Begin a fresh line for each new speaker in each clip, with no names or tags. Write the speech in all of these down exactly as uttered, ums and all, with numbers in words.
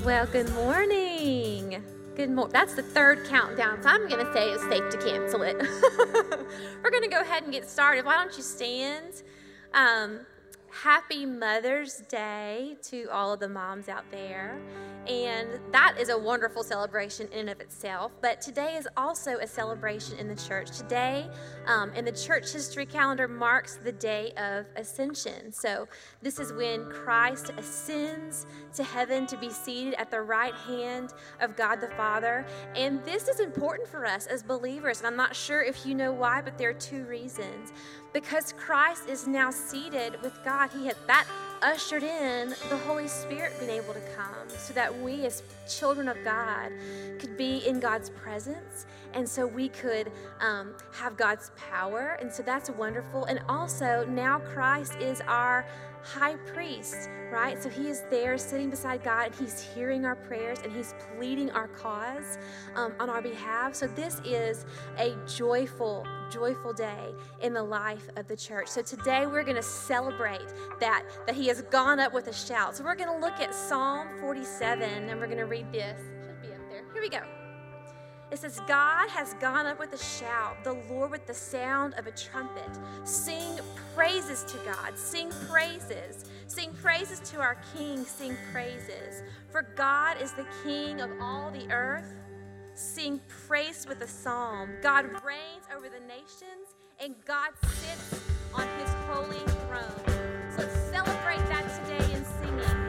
Well, good morning. Good morning. That's the third countdown, so I'm going to say it's safe to cancel it. We're going to go ahead and get started. Why don't you stand? Um, happy Mother's Day to all of the moms out there. And that is a wonderful celebration in and of itself. But today is also a celebration in the church. Today, um, in the church history calendar, marks the day of Ascension. So this is when Christ ascends to heaven to be seated at the right hand of God the Father. And this is important for us as believers. And I'm not sure if you know why, but there are two reasons. Because Christ is now seated with God, he had that ushered in the Holy Spirit being able to come so that we as children of God could be in God's presence, and so we could um, have God's power, and so that's wonderful. And also now Christ is our high priest, right? So he is there sitting beside God, and he's hearing our prayers, and he's pleading our cause um, on our behalf. So this is a joyful joyful day in the life of the church. So today we're going to celebrate that, that he has gone up with a shout. So we're going to look at Psalm forty-seven, and we're going to read this. Should be up there. Here we go. It says, God has gone up with a shout, the Lord with the sound of a trumpet. Sing praises to God. Sing praises. Sing praises to our King. Sing praises. For God is the King of all the earth. Sing praise with a psalm. God reigns over the nations, and God sits on his holy throne. So let's celebrate that today in singing.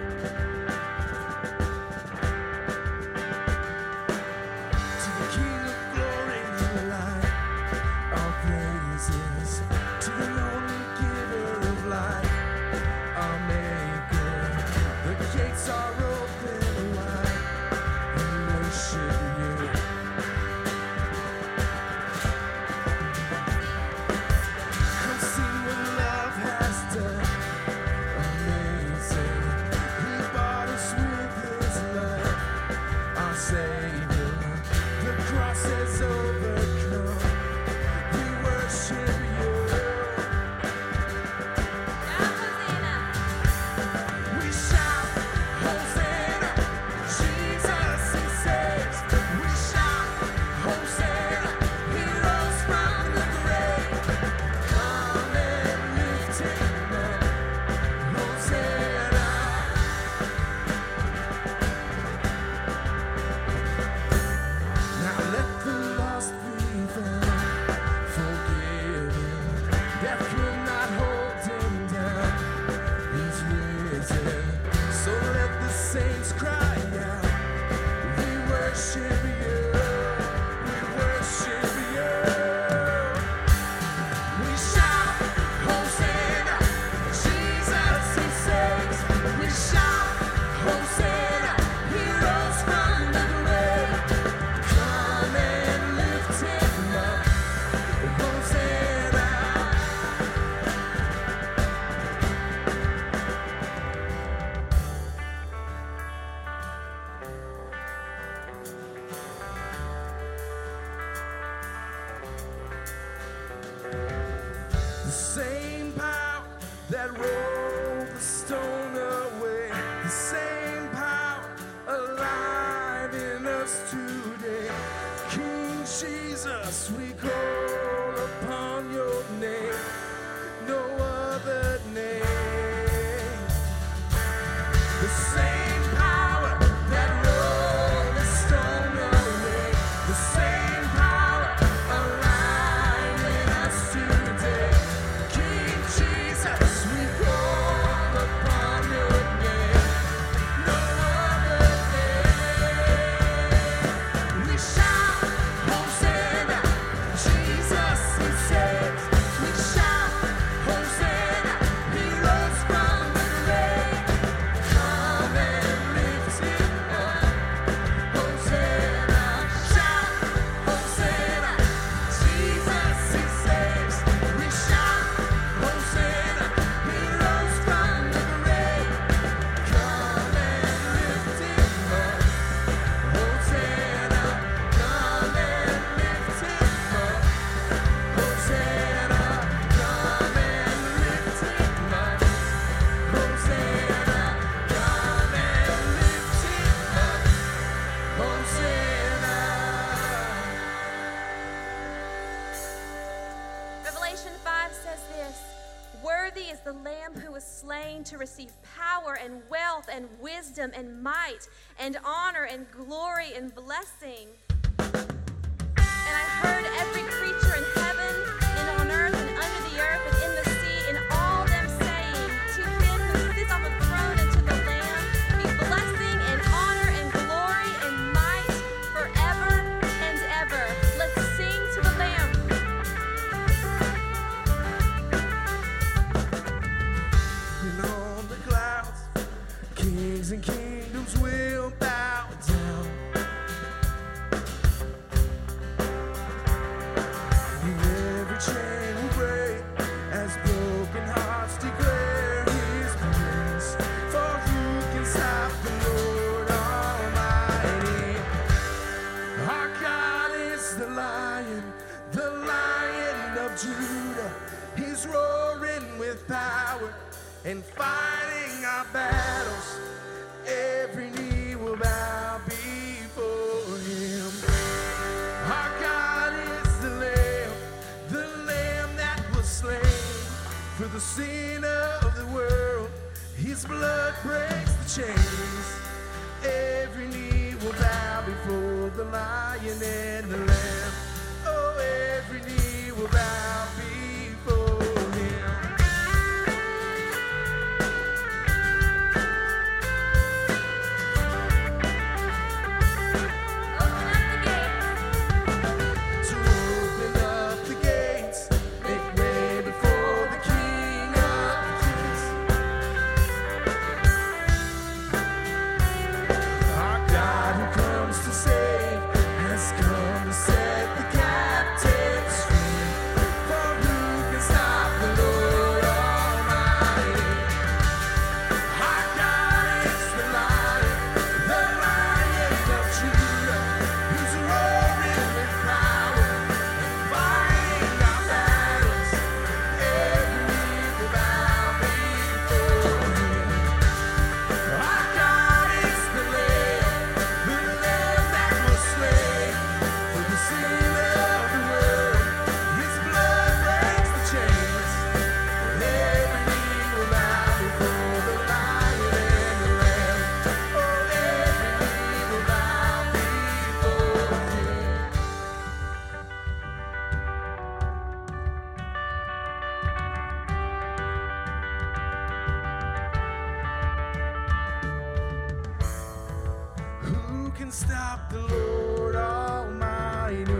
To the King of glory and light, our praises. To the only giver of life, our maker. The gates are open wide, we worship you.
to receive power and wealth and wisdom and might and honor and glory and blessing. And I heard every creature in heaven and on earth and under the earth and in the sea and all them saying, to him who sits on the throne and to the Lamb be blessing and honor and glory and might forever and ever. Let's sing to the Lamb.
And on the clouds, kings and kingdoms will bow down. And every chain will break as broken hearts declare his praise. For who can stop the Lord Almighty? Our God is the Lion, the Lion of Judah. He's roaring with power and fighting our battles. Every knee will bow before him. Our God is the Lamb, the Lamb that was slain for the sin of the world. His blood breaks the chains. Every knee will bow before the Lion and the Lamb. Oh, every knee will bow before him. To open up the gates, make way before the King of Kings. Our God who comes to save has come to set the captives free. For who can stop the Lord Almighty? Our God is the Lion, the Lion of Judah, who's roaring with power and fighting our battles. Every knee will bow before him. Our God is the Lamb, the Lamb that was slain for the sin of the world. His blood breaks the chains. Every knee will bow before the Lion and the Lamb. Oh, every knee will bow before him. Who can stop the Lord Almighty?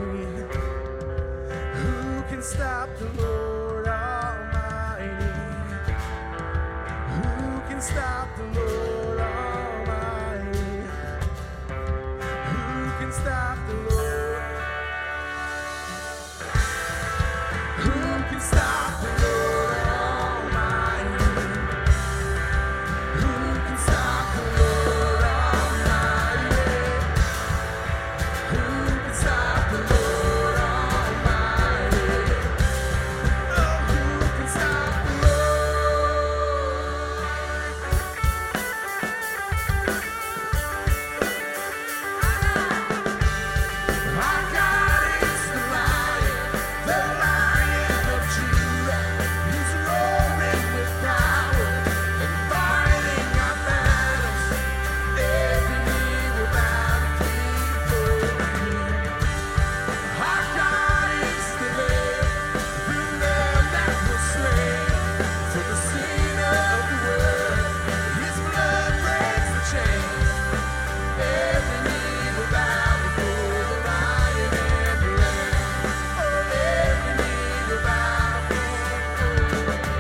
Who can stop the Lord Almighty? Who can stop the Lord Almighty? Who can stop the Lord? Who can stop the Lord Almighty? Who can stop the Lord Almighty? Who can stop the Lord Almighty? Oh, who can stop the Our God is the Lion, the Lion of Judah. He's roaring with power and fighting our battles. Every knee will bow before him. Our God is the Lamb, the Lamb that was slain for the sin of the world. His blood breaks the chains. Every knee will bow before the Lion and the Lamb. Oh, every knee will bow before him.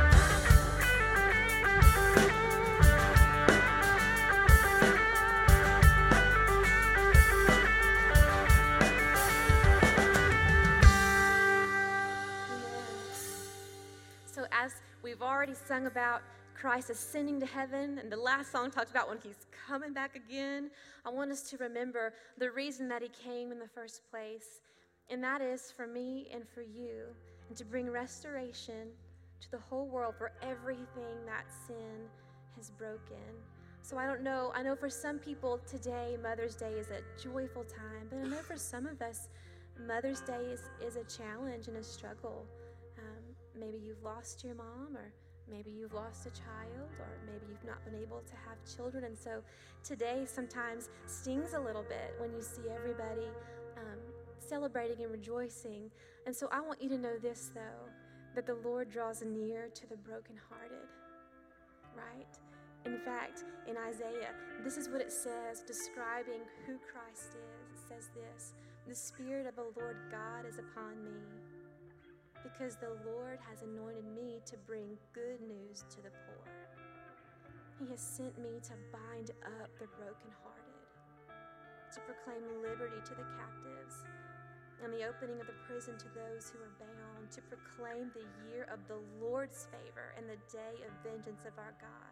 So as we've already sung about Christ ascending to heaven, and the last song talked about when he's coming back again, I want us to remember the reason that he came in the first place, and that is for me and for you, and to bring restoration to the whole world for everything that sin has broken. So I don't know, I know for some people today, Mother's Day is a joyful time, but I know for some of us, Mother's Day is, is a challenge and a struggle. Um, maybe you've lost your mom, or Maybe you've lost a child, or maybe you've not been able to have children. And so today sometimes stings a little bit when you see everybody um, celebrating and rejoicing. And so I want you to know this, though, that the Lord draws near to the brokenhearted, right? In fact, in Isaiah, this is what it says, describing who Christ is. It says this: the Spirit of the Lord God is upon me, because the Lord has anointed me to bring good news to the poor. He has sent me to bind up the brokenhearted, to proclaim liberty to the captives, and the opening of the prison to those who are bound, to proclaim the year of the Lord's favor and the day of vengeance of our God,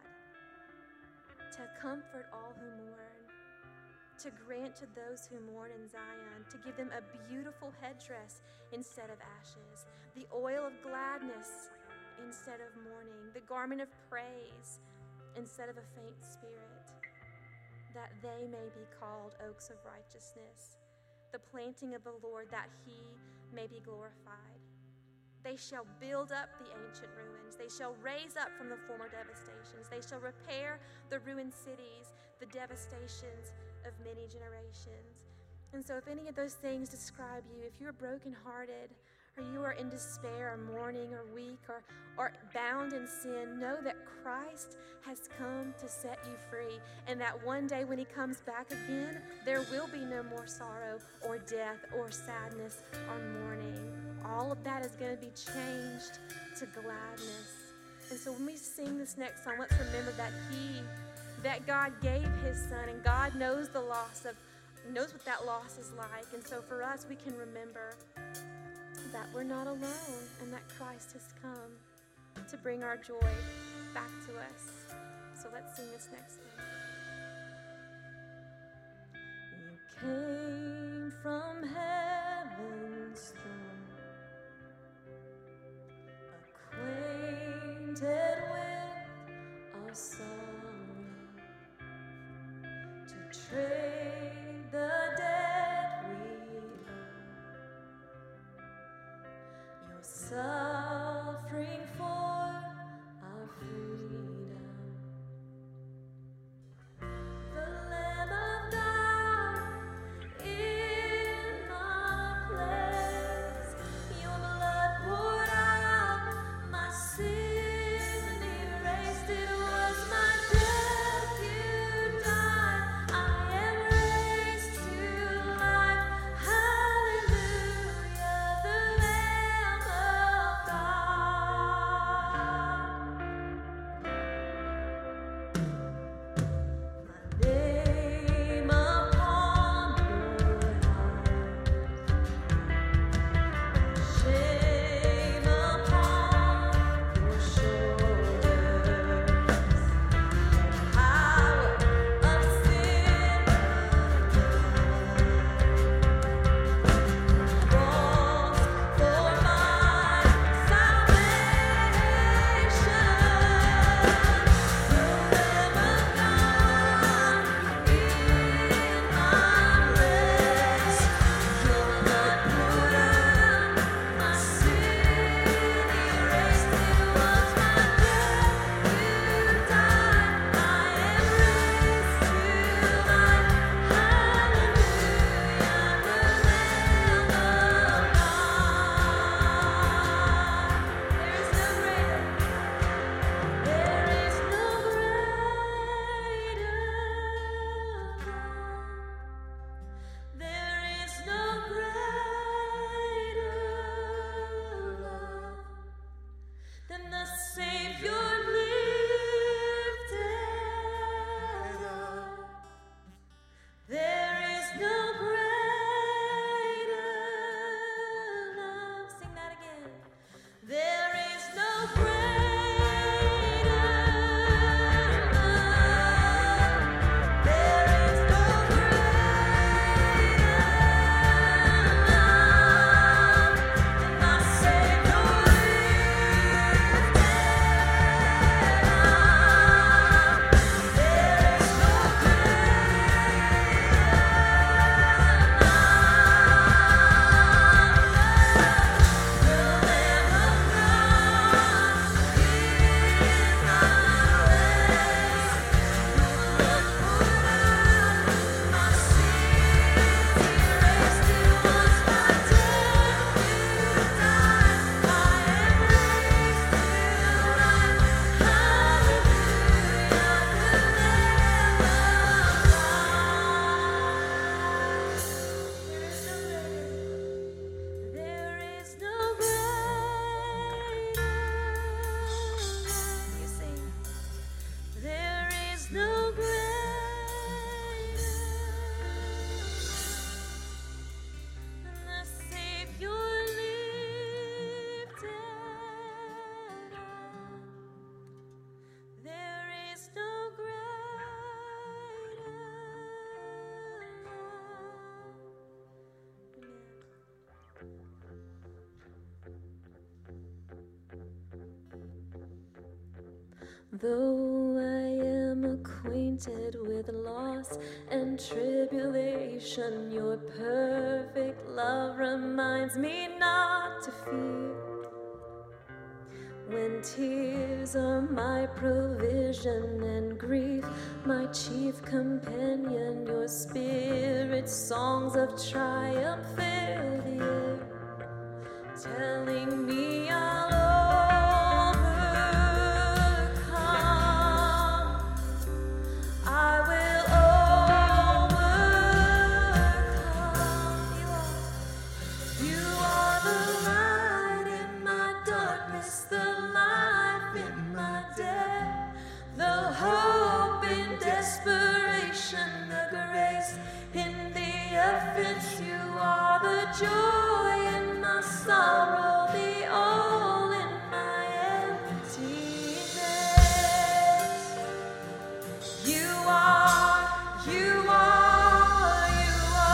to comfort all who mourn, to grant to those who mourn in Zion, to give them a beautiful headdress instead of ashes, the oil of gladness instead of mourning, the garment of praise instead of a faint spirit, that they may be called oaks of righteousness, the planting of the Lord, that he may be glorified. They shall build up the ancient ruins. They shall raise up from the former devastations. They shall repair the ruined cities, the devastations of many generations. And so if any of those things describe you, if you're brokenhearted, or you are in despair, or mourning, or weak, or, or bound in sin, know that Christ has come to set you free, and that one day when he comes back again, there will be no more sorrow, or death, or sadness, or mourning. All of that is going to be changed to gladness. And so when we sing this next song, let's remember that he, that God gave his son, and God knows the loss of, knows what that loss is like. And so for us, we can remember that we're not alone, and that Christ has come to bring our joy back to us. So let's sing this next thing. You came from heaven's throne, acquainted with our sorrow, to trade the debt we owe, your suffering for our freedom. The Lamb of God in my place, your blood poured out, my sin erased. It was my death you died. I am Though I am acquainted with loss and tribulation, your perfect love reminds me not to fear. When tears are my provision and grief my chief companion, your spirit's songs of triumph fill the air, telling me I'll overcome. I will overcome. You are, you are the light in my darkness, the life in my death, the hope in desperation, the grace in the offense. You are the joy in my sorrow, the all in my emptiness. You are, you are, you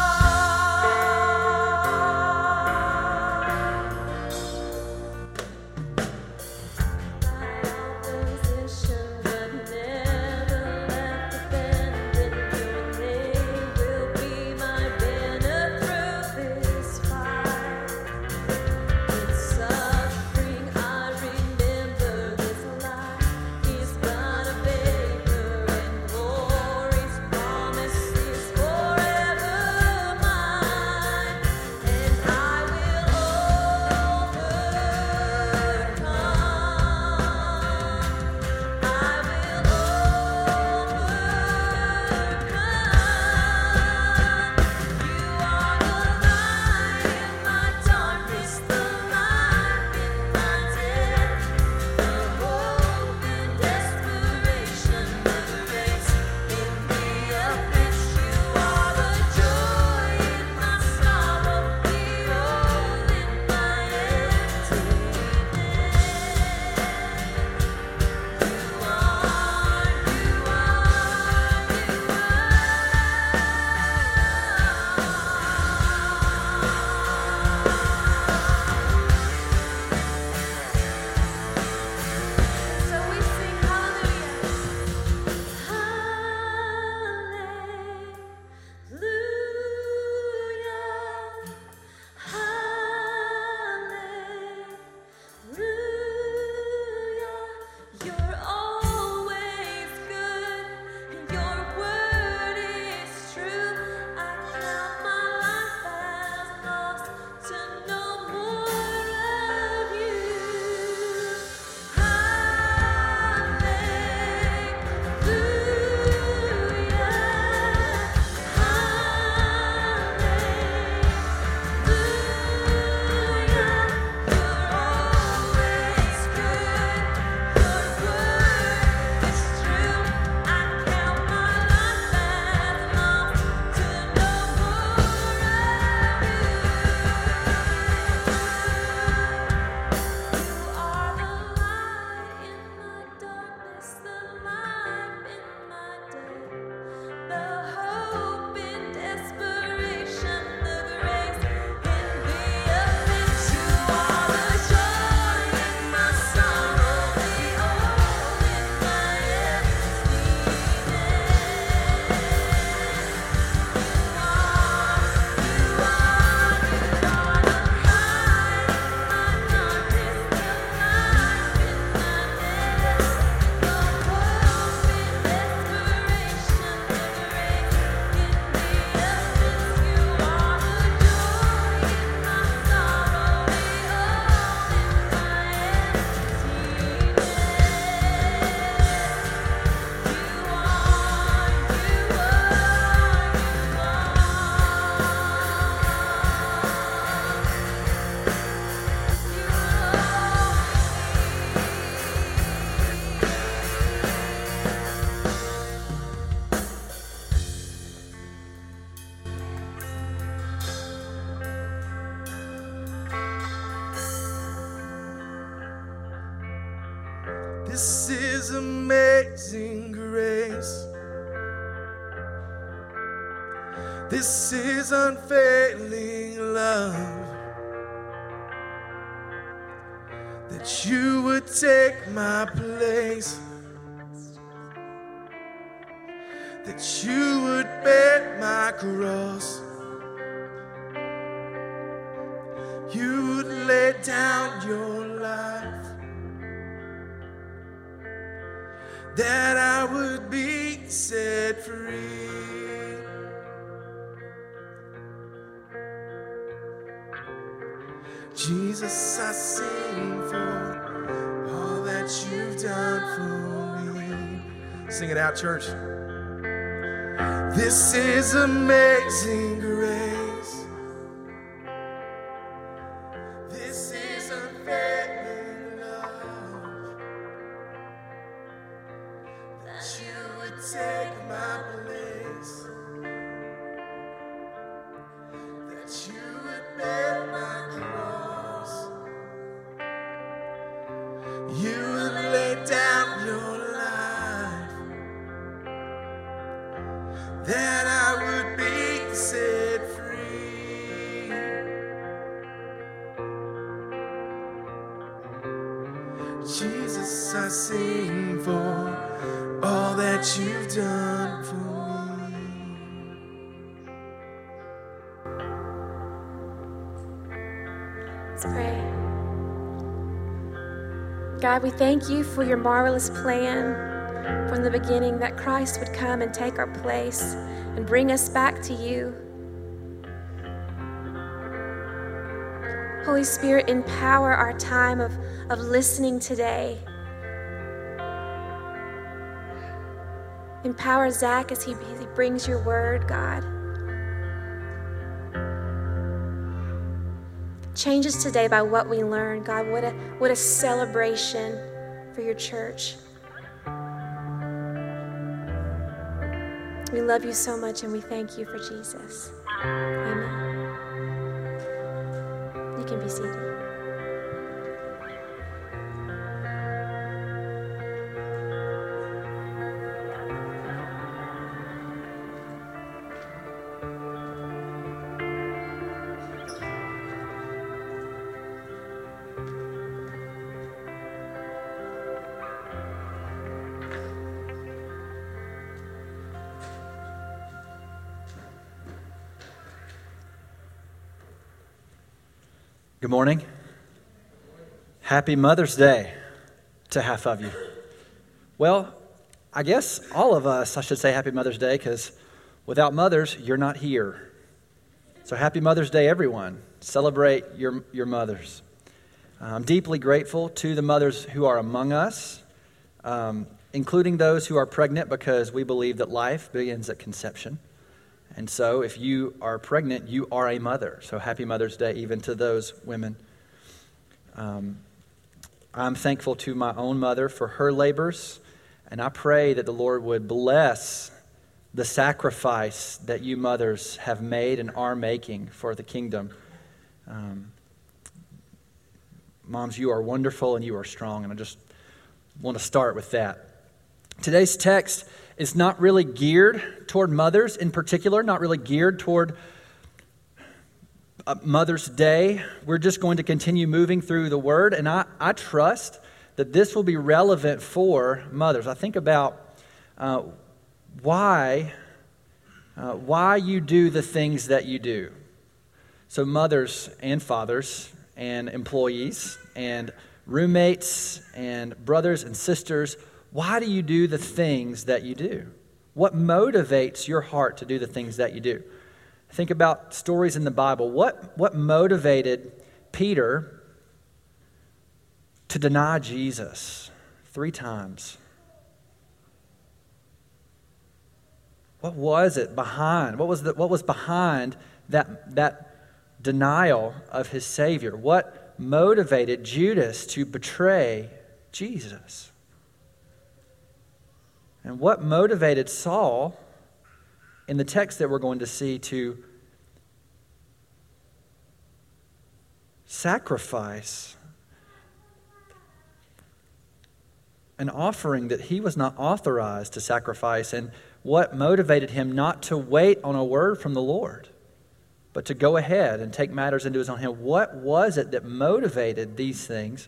are. My opposition, but never left abandoned. Your name will be my banner through this fight. In suffering, I remember this life is but a vapor, and glory's promise is forever mine. And I will overcome. I will overcome. You are the light in my darkness, the life in my death, the hope in desperation, the grace in the offense. You are the joy in my sorrow, the all in my emptiness. You are, you So we sing hallelujah. Hallelujah. You're always good, and your word is true. I count my life as lost to know more of you.
This is amazing grace. This is unfailing love. That you would take my place that you would bear my cross. You would lay down your life, that I would be set free. Jesus, I sing for all that you've done for me. Sing it out, church. This is amazing grace. This is unfailing love, that you would take my place, that you would bear my cross, you would lay down your life, that I would be set free. Jesus, I sing for all that you've done for me.
Let's pray. God, we thank you for your marvelous plan from the beginning, that Christ would come and take our place and bring us back to you. Holy Spirit, empower our time of, of listening today. Empower Zach as he, as he brings your word, God. Change us today by what we learn, God. What a, what a celebration for your church. We love you so much, and we thank you for Jesus. Amen. You can be seated.
Good morning. Happy Mother's Day to half of you. Well, I guess all of us, I should say Happy Mother's Day, because without mothers, you're not here. So happy Mother's Day, everyone. Celebrate your, your mothers. I'm deeply grateful to the mothers who are among us, um, including those who are pregnant, because we believe that life begins at conception. And so if you are pregnant, you are a mother. So happy Mother's Day even to those women. Um, I'm thankful to my own mother for her labors. And I pray that the Lord would bless the sacrifice that you mothers have made and are making for the kingdom. Um, moms, you are wonderful and you are strong. And I just want to start with that. Today's text is not really geared toward mothers in particular, not really geared toward Mother's Day. We're just going to continue moving through the Word, and I, I trust that this will be relevant for mothers. I think about uh, why, uh, why you do the things that you do. So mothers and fathers and employees and roommates and brothers and sisters, why do you do the things that you do? What motivates your heart to do the things that you do? Think about stories in the Bible. What, what motivated Peter to deny Jesus three times? What was it behind? What was the, what was behind that, that denial of his Savior? What motivated Judas to betray Jesus? And what motivated Saul, in the text that we're going to see, to sacrifice an offering that he was not authorized to sacrifice? And what motivated him not to wait on a word from the Lord, but to go ahead and take matters into his own hand? What was it that motivated these things?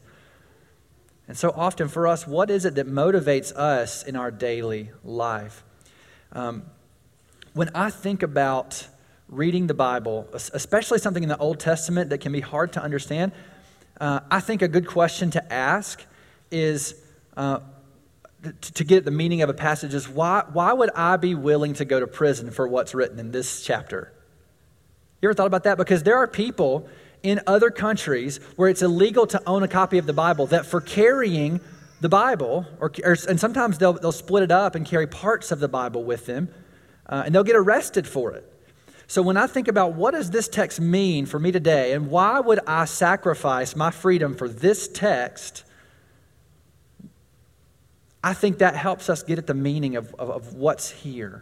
And so often for us, what is it that motivates us in our daily life? Um, when I think about reading the Bible, especially something in the Old Testament that can be hard to understand, uh, I think a good question to ask is, uh, to, to get the meaning of a passage is, why, why would I be willing to go to prison for what's written in this chapter? You ever thought about that? Because there are people in other countries where it's illegal to own a copy of the Bible, that for carrying the Bible, or, or and sometimes they'll, they'll split it up and carry parts of the Bible with them, uh, and they'll get arrested for it. So when I think about what does this text mean for me today, and why would I sacrifice my freedom for this text, I think that helps us get at the meaning of, of, of what's here.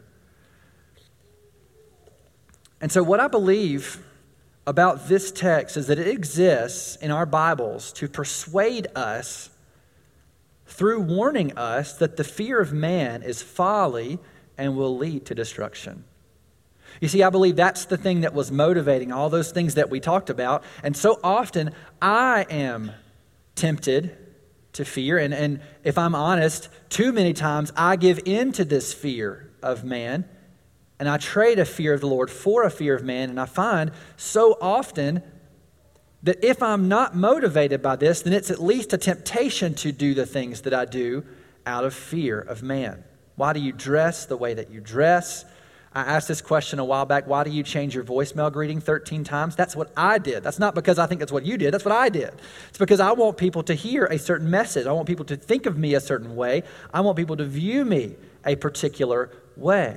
And so what I believe about this text is that it exists in our Bibles to persuade us through warning us that the fear of man is folly and will lead to destruction. You see, I believe that's the thing that was motivating all those things that we talked about. And so often I am tempted to fear. And, and if I'm honest, too many times I give in to this fear of man. And I trade a fear of the Lord for a fear of man. And I find so often that if I'm not motivated by this, then it's at least a temptation to do the things that I do out of fear of man. Why do you dress the way that you dress? I asked this question a while back. Why do you change your voicemail greeting thirteen times? That's what I did. That's not because I think that's what you did. That's what I did. It's because I want people to hear a certain message. I want people to think of me a certain way. I want people to view me a particular way.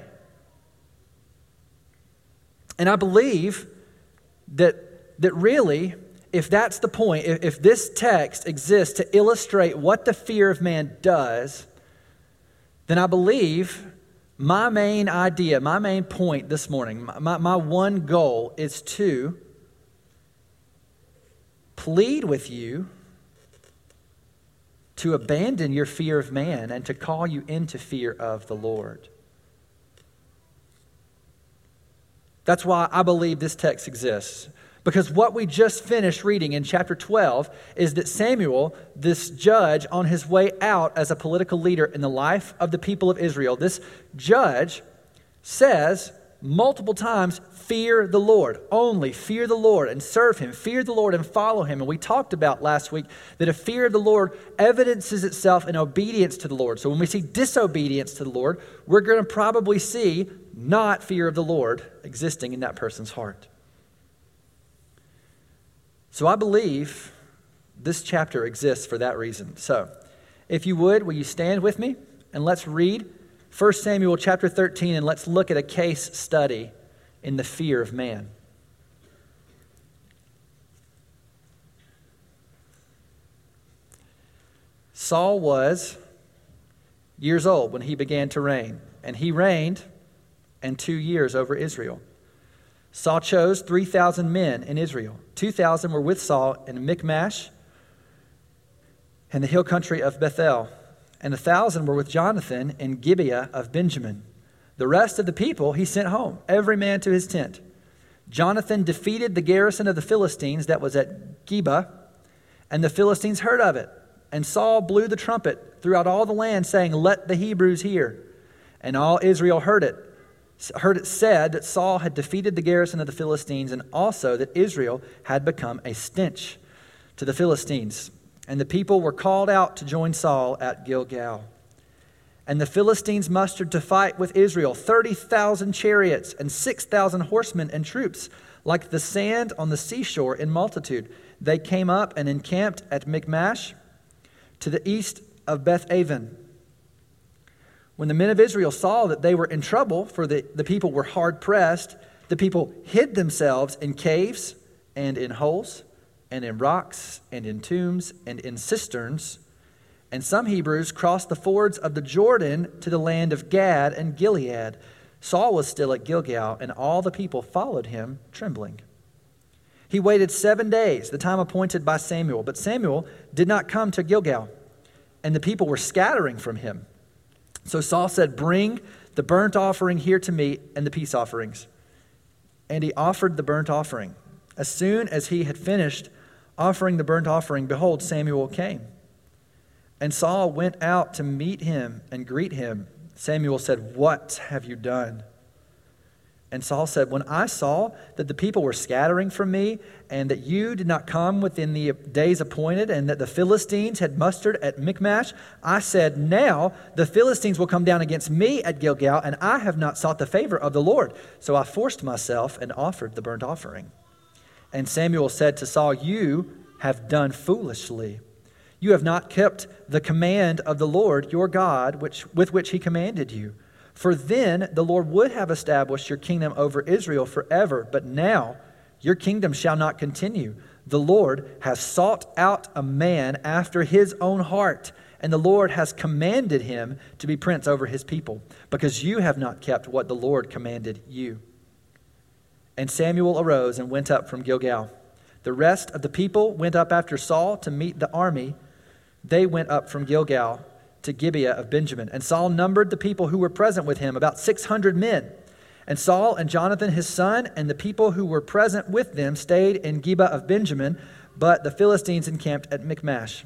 And I believe that, that really, if that's the point, if, if this text exists to illustrate what the fear of man does, then I believe my main idea, my main point this morning, my, my one goal is to plead with you to abandon your fear of man and to call you into fear of the Lord. That's why I believe this text exists. Because what we just finished reading in chapter twelve is that Samuel, this judge on his way out as a political leader in the life of the people of Israel, this judge says multiple times, fear the Lord, only fear the Lord and serve him, fear the Lord and follow him. And we talked about last week that a fear of the Lord evidences itself in obedience to the Lord. So when we see disobedience to the Lord, we're going to probably see not fear of the Lord existing in that person's heart. So I believe this chapter exists for that reason. So if you would, will you stand with me and let's read First Samuel chapter thirteen and let's look at a case study in the fear of man. Saul was years old when he began to reign, and he reigned and two years over Israel. Saul chose three thousand men in Israel. two thousand were with Saul in Michmash and the hill country of Bethel, and one thousand were with Jonathan in Gibeah of Benjamin. The rest of the people he sent home, every man to his tent. Jonathan defeated the garrison of the Philistines that was at Geba, and the Philistines heard of it. And Saul blew the trumpet throughout all the land, saying, "Let the Hebrews hear." And all Israel heard it. heard it said that Saul had defeated the garrison of the Philistines, and also that Israel had become a stench to the Philistines. And the people were called out to join Saul at Gilgal. And the Philistines mustered to fight with Israel thirty thousand chariots and six thousand horsemen and troops, like the sand on the seashore in multitude. They came up and encamped at Michmash to the east of Beth-aven. When the men of Israel saw that they were in trouble, for the, the people were hard pressed, the people hid themselves in caves and in holes and in rocks and in tombs and in cisterns. And some Hebrews crossed the fords of the Jordan to the land of Gad and Gilead. Saul was still at Gilgal, and all the people followed him trembling. He waited seven days, the time appointed by Samuel. But Samuel did not come to Gilgal, and the people were scattering from him. So Saul said, "Bring the burnt offering here to me and the peace offerings." And he offered the burnt offering. As soon as he had finished offering the burnt offering, behold, Samuel came. And Saul went out to meet him and greet him. Samuel said, "What have you done?" And Saul said, "When I saw that the people were scattering from me, and that you did not come within the days appointed, and that the Philistines had mustered at Michmash, I said, now the Philistines will come down against me at Gilgal, and I have not sought the favor of the Lord. So I forced myself and offered the burnt offering." And Samuel said to Saul, "You have done foolishly. You have not kept the command of the Lord your God, which with which he commanded you. For then the Lord would have established your kingdom over Israel forever. But now your kingdom shall not continue. The Lord has sought out a man after his own heart, and the Lord has commanded him to be prince over his people, because you have not kept what the Lord commanded you." And Samuel arose and went up from Gilgal. The rest of the people went up after Saul to meet the army. They went up from Gilgal to Gibeah of Benjamin. And Saul numbered the people who were present with him, about six hundred men. And Saul and Jonathan his son and the people who were present with them stayed in Gibeah of Benjamin, but the Philistines encamped at Michmash.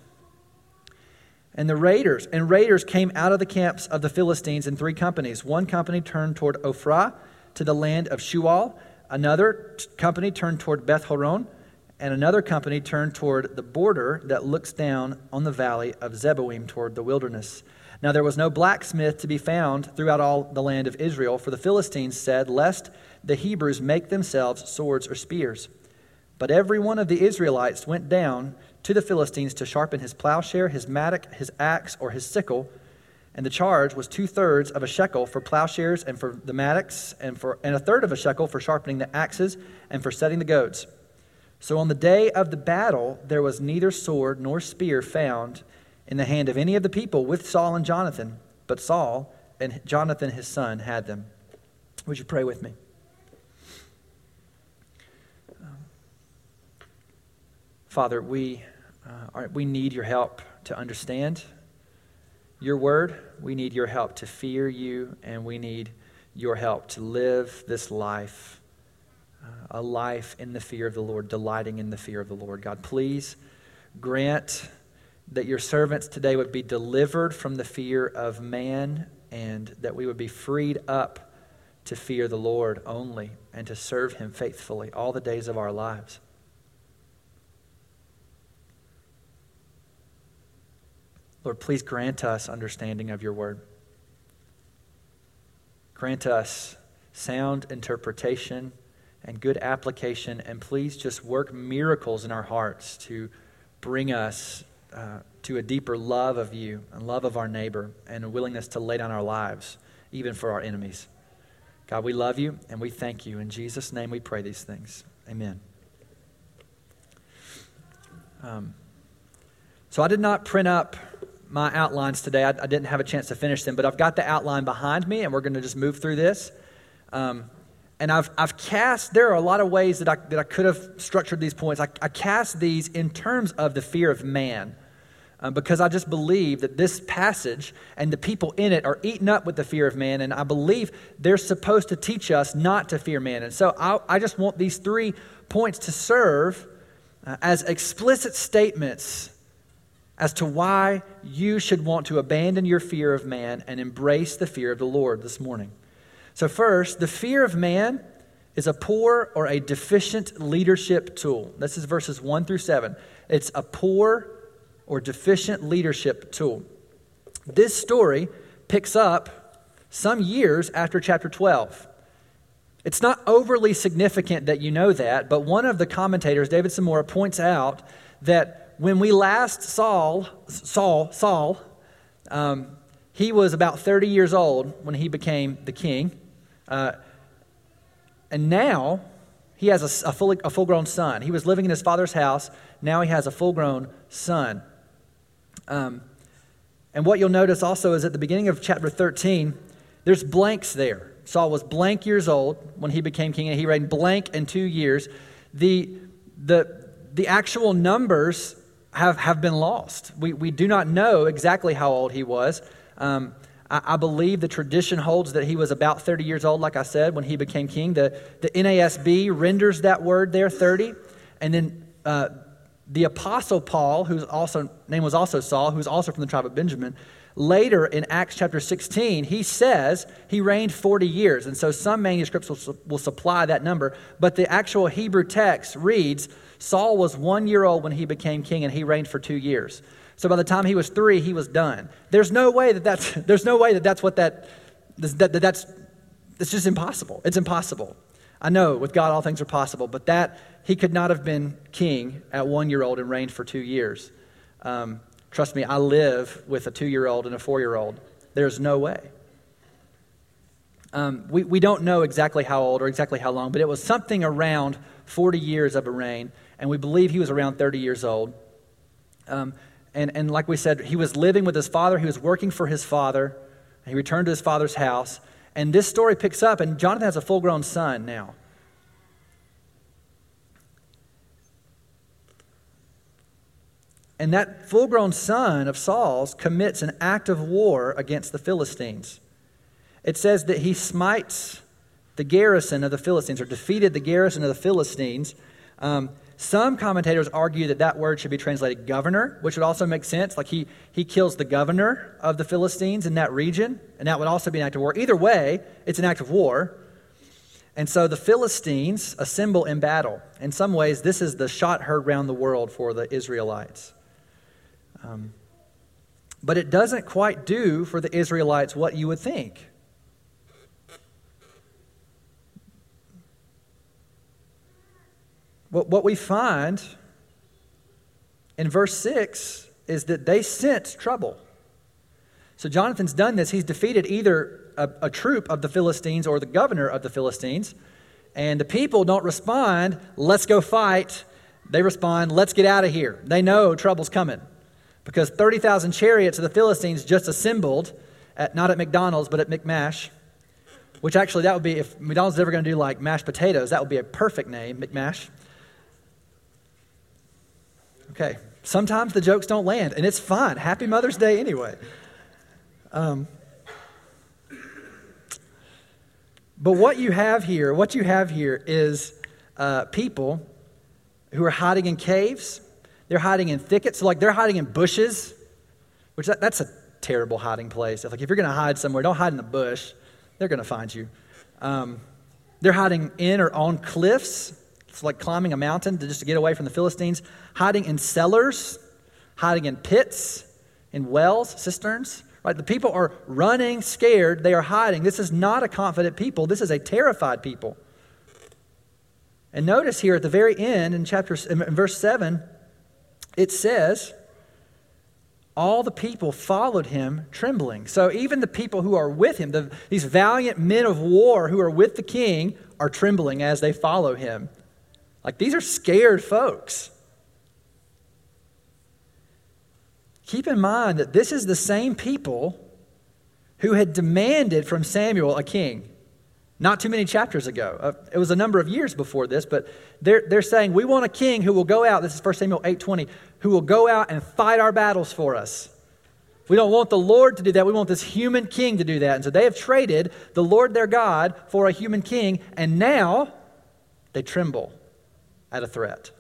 And the raiders and raiders came out of the camps of the Philistines in three companies. One company turned toward Ophrah to the land of Shual. Another t- company turned toward Beth Horon. And another company turned toward the border that looks down on the valley of Zeboim toward the wilderness. Now there was no blacksmith to be found throughout all the land of Israel, for the Philistines said, "Lest the Hebrews make themselves swords or spears." But every one of the Israelites went down to the Philistines to sharpen his plowshare, his mattock, his axe, or his sickle. And the charge was two-thirds of a shekel for plowshares and for the mattocks, and, for, and a third of a shekel for sharpening the axes and for setting the goads. So on the day of the battle, there was neither sword nor spear found in the hand of any of the people with Saul and Jonathan, but Saul and Jonathan his son had them. Would you pray with me? Father, we uh, are, we need your help to understand your word. We need your help to fear you, and we need your help to live this life. Uh, a life in the fear of the Lord, delighting in the fear of the Lord. God, please grant that your servants today would be delivered from the fear of man, and that we would be freed up to fear the Lord only and to serve him faithfully all the days of our lives. Lord, please grant us understanding of your word. Grant us sound interpretation and good application, and please just work miracles in our hearts to bring us uh, to a deeper love of you and love of our neighbor and a willingness to lay down our lives, even for our enemies. God, we love you and we thank you. In Jesus' name we pray these things. Amen. Um, so I did not print up my outlines today. I, I didn't have a chance to finish them, but I've got the outline behind me, and we're going to just move through this. Um, And I've I've cast, there are a lot of ways that I that I could have structured these points. I, I cast these in terms of the fear of man, uh, because I just believe that this passage and the people in it are eaten up with the fear of man, and I believe they're supposed to teach us not to fear man. And so I, I just want these three points to serve uh, as explicit statements as to why you should want to abandon your fear of man and embrace the fear of the Lord this morning. So first, the fear of man is a poor or a deficient leadership tool. This is verses one through seven. It's a poor or deficient leadership tool. This story picks up some years after chapter twelve. It's not overly significant that you know that, but one of the commentators, David Samora, points out that when we last saw Saul, Saul, um, he was about thirty years old when he became the king. Uh, and now he has a, a, fully, a full-grown son. He was living in his father's house. Now he has a full-grown son. Um, and what you'll notice also is at the beginning of chapter thirteen, there's blanks there. Saul was blank years old when he became king, and he reigned blank in two years. The, the, the actual numbers have, have been lost. We, we do not know exactly how old he was. Um, I believe the tradition holds that he was about thirty years old, like I said, when he became king. The, the N A S B renders that word there, thirty. And then uh, the Apostle Paul, whose also name was also Saul, who's also from the tribe of Benjamin, Later in Acts chapter sixteen, he says he reigned forty years. And so some manuscripts will, su- will supply that number. But the actual Hebrew text reads, Saul was one year old when he became king, and he reigned for two years. So by the time he was three, he was done. There's no way that that's, there's no way that that's what that, that, that that's, it's just impossible. It's impossible. I know with God all things are possible, but that, he could not have been king at one year old and reigned for two years. Um, Trust me, I live with a two-year-old and a four-year-old. There's no way. Um, we, we don't know exactly how old or exactly how long, but it was something around forty years of a reign, and we believe he was around thirty years old. Um, and, and like we said, he was living with his father. He was working for his father. And he returned to his father's house. And this story picks up, and Jonathan has a full-grown son now. And that full-grown son of Saul's commits an act of war against the Philistines. It says that he smites the garrison of the Philistines, or defeated the garrison of the Philistines. Um, some commentators argue that that word should be translated governor, which would also make sense. Like he, he kills the governor of the Philistines in that region, and that would also be an act of war. Either way, it's an act of war. And so the Philistines assemble in battle. In some ways, this is the shot heard round the world for the Israelites. Um, but it doesn't quite do for the Israelites what you would think. What, what we find in verse six is that they sense trouble. So Jonathan's done this. He's defeated either a, a troop of the Philistines or the governor of the Philistines. And the people don't respond, let's go fight. They respond, let's get out of here. They know trouble's coming. Because thirty thousand chariots of the Philistines just assembled, at not at McDonald's, but at McMash. Which actually, that would be, if McDonald's is ever going to do like mashed potatoes, that would be a perfect name, McMash. Okay, sometimes the jokes don't land, and it's fine. Happy Mother's Day anyway. Um, but what you have here, what you have here is uh, people who are hiding in caves. They're hiding in thickets. So like they're hiding in bushes, which that, that's a terrible hiding place. If, like if you're going to hide somewhere, don't hide in the bush. They're going to find you. Um, they're hiding in or on cliffs. It's like climbing a mountain to just to get away from the Philistines. Hiding in cellars, hiding in pits, in wells, cisterns. Right? The people are running, scared. They are hiding. This is not a confident people. This is a terrified people. And notice here at the very end, in chapter in verse seven, it says, all the people followed him trembling. So even the people who are with him, the, these valiant men of war who are with the king, are trembling as they follow him. Like these are scared folks. Keep in mind that this is the same people who had demanded from Samuel a king. Not too many chapters ago. Uh, it was a number of years before this, but they're, they're saying, we want a king who will go out, this is First Samuel eight twenty, who will go out and fight our battles for us. We don't want the Lord to do that. We want this human king to do that. And so they have traded the Lord their God for a human king, and now they tremble at a threat.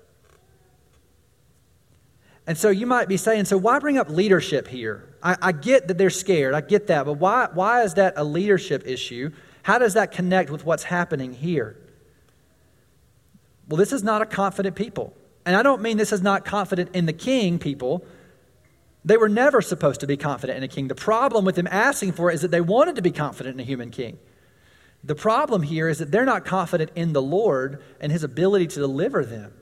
And so you might be saying, so why bring up leadership here? I, I get that they're scared. I get that. But why, why is that a leadership issue? How does that connect with what's happening here? Well, this is not a confident people. And I don't mean this is not confident in the king people. They were never supposed to be confident in a king. The problem with them asking for it is that they wanted to be confident in a human king. The problem here is that they're not confident in the Lord and his ability to deliver them.